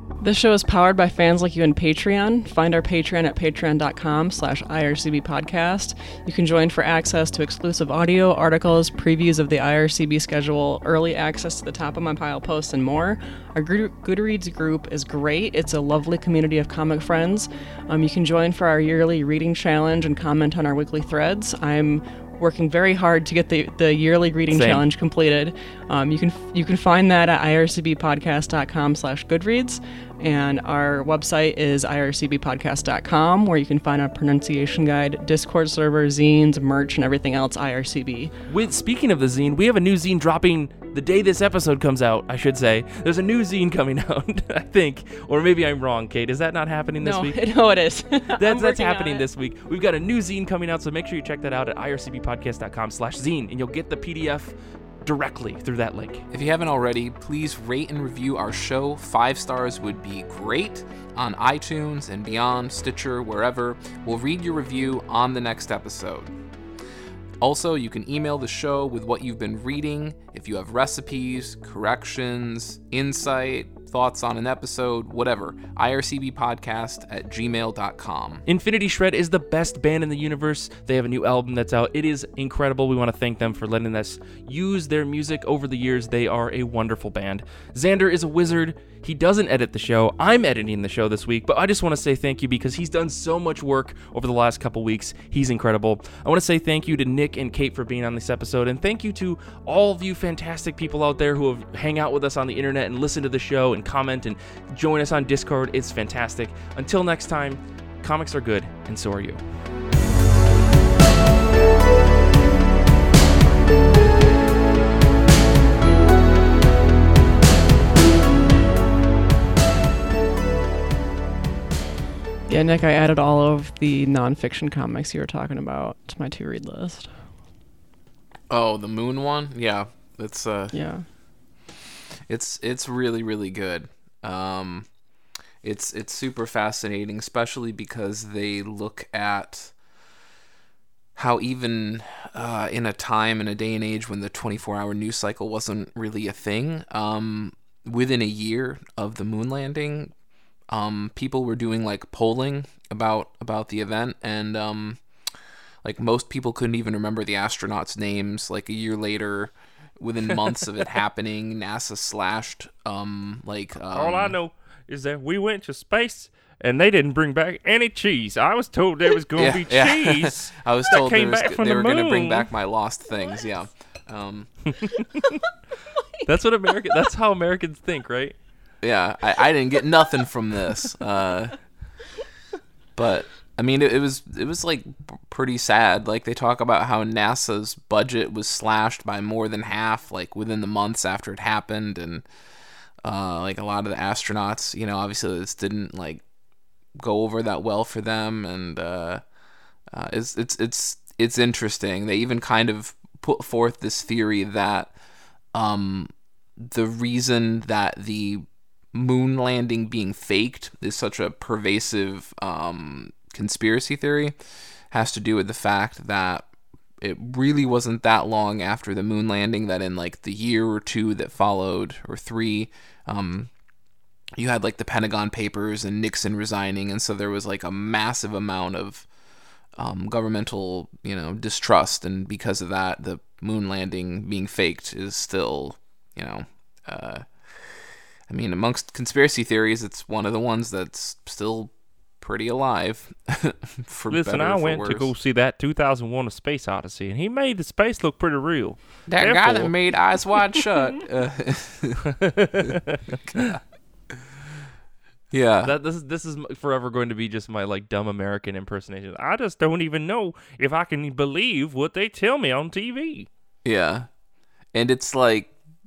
Speaker 3: This show is powered by fans like you on Patreon. Find our Patreon at patreon.com slash IRCB podcast. You can join for access to exclusive audio, articles, previews of the I R C B schedule, early access to the Top of My Pile posts, and more. Our Goodreads group is great. It's a lovely community of comic friends. Um, you can join for our yearly reading challenge and comment on our weekly threads. I'm working very hard to get the, the yearly reading
Speaker 1: Same.
Speaker 3: challenge completed. Um, you can you can find that at ircbpodcast.com slash goodreads, and our website is I R C B podcast dot com, where you can find a pronunciation guide, Discord server, zines, merch, and everything else I R C B.
Speaker 1: With speaking of the zine, we have a new zine dropping the day this episode comes out, I should say. There's a new zine coming out, I think. Or maybe I'm wrong, Kate. Is that not happening this
Speaker 3: no,
Speaker 1: week?
Speaker 3: No, it is.
Speaker 1: That's, that's happening this week. We've got a new zine coming out, so make sure you check that out at ircbpodcast.com slash zine, and you'll get the P D F directly through that link.
Speaker 2: If you haven't already, please rate and review our show. Five stars would be great on iTunes and beyond, Stitcher, wherever. We'll read your review on the next episode. Also, you can email the show with what you've been reading. If you have recipes, corrections, insight, thoughts on an episode, whatever, ircbpodcast at gmail dot com.
Speaker 1: Infinity Shred is the best band in the universe. They have a new album that's out. It is incredible. We want to thank them for letting us use their music over the years. They are a wonderful band. Xander is a wizard. He doesn't edit the show. I'm editing the show this week, but I just want to say thank you because he's done so much work over the last couple weeks. He's incredible. I want to say thank you to Nick and Kate for being on this episode, and thank you to all of you fantastic people out there who have hang out with us on the internet and listen to the show and comment and join us on Discord. It's fantastic. Until next time, comics are good, and so are you.
Speaker 3: Yeah, Nick, I added all of the nonfiction comics you were talking about to my to-read list.
Speaker 2: Oh, the Moon one? Yeah, it's uh,
Speaker 3: Yeah.
Speaker 2: it's it's really really good. Um, it's it's super fascinating, especially because they look at how even uh, in a time in a day and age when the twenty-four hour news cycle wasn't really a thing, um, within a year of the moon landing, um, people were doing like polling about about the event, and um, like most people couldn't even remember the astronauts' names. Like a year later, within months of it happening, NASA slashed um, like um,
Speaker 1: All I know is that we went to space and they didn't bring back any cheese. I was told there was going to
Speaker 2: Yeah,
Speaker 1: be
Speaker 2: yeah.
Speaker 1: cheese.
Speaker 2: I was
Speaker 1: that
Speaker 2: told
Speaker 1: came
Speaker 2: there was,
Speaker 1: back from
Speaker 2: they
Speaker 1: the
Speaker 2: were going to bring
Speaker 1: moon.
Speaker 2: back my lost things. Yeah. Um,
Speaker 1: That's what America. That's how Americans think, right?
Speaker 2: yeah. I, I didn't get nothing from this. Uh, but I mean, it, it was it was like p- pretty sad. Like they talk about how NASA's budget was slashed by more than half, like within the months after it happened, and uh, like a lot of the astronauts, you know, obviously this didn't like go over that well for them, and uh, uh, it's it's it's it's interesting. They even kind of put forth this theory that um, the reason that the moon landing being faked is such a pervasive um, conspiracy theory has to do with the fact that it really wasn't that long after the moon landing that in like the year or two that followed, or three, um, you had like the Pentagon Papers and Nixon resigning, and so there was like a massive amount of um, governmental, you know, distrust, and because of that, the moon landing being faked is still, you know, uh, I mean, amongst conspiracy theories, it's one of the ones that's still pretty alive. for
Speaker 1: Listen,
Speaker 2: better
Speaker 1: I
Speaker 2: or for
Speaker 1: went
Speaker 2: worse.
Speaker 1: to go see that two thousand one: A Space Odyssey, and he made the space look pretty real.
Speaker 2: That guy
Speaker 1: Therefore-
Speaker 2: that made Eyes Wide Shut. Uh, yeah.
Speaker 1: That this is this is forever going to be just my like dumb American impersonation. I just don't even know if I can believe what they tell me on T V.
Speaker 2: Yeah. And it's like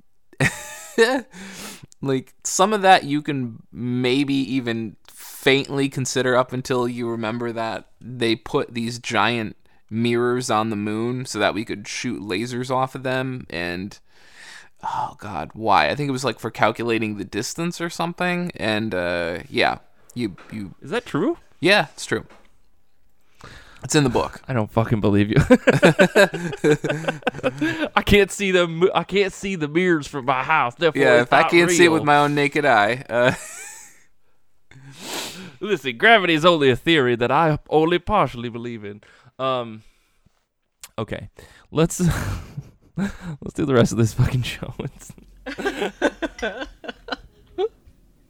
Speaker 2: like some of that you can maybe even faintly consider up until you remember that they put these giant mirrors on the moon so that we could shoot lasers off of them, and oh god, why? I think it was like for calculating the distance or something, and uh yeah, you you
Speaker 1: Is that true?
Speaker 2: yeah, it's true. It's in the book.
Speaker 1: I don't fucking believe you. I can't see the I can't see the mirrors from my house. Therefore,
Speaker 2: Yeah,
Speaker 1: it's
Speaker 2: if I
Speaker 1: not
Speaker 2: can't see it
Speaker 1: real.
Speaker 2: with my own naked eye, uh
Speaker 1: Listen, gravity is only a theory that I only partially believe in. Um, okay, let's let's do the rest of this fucking show. It's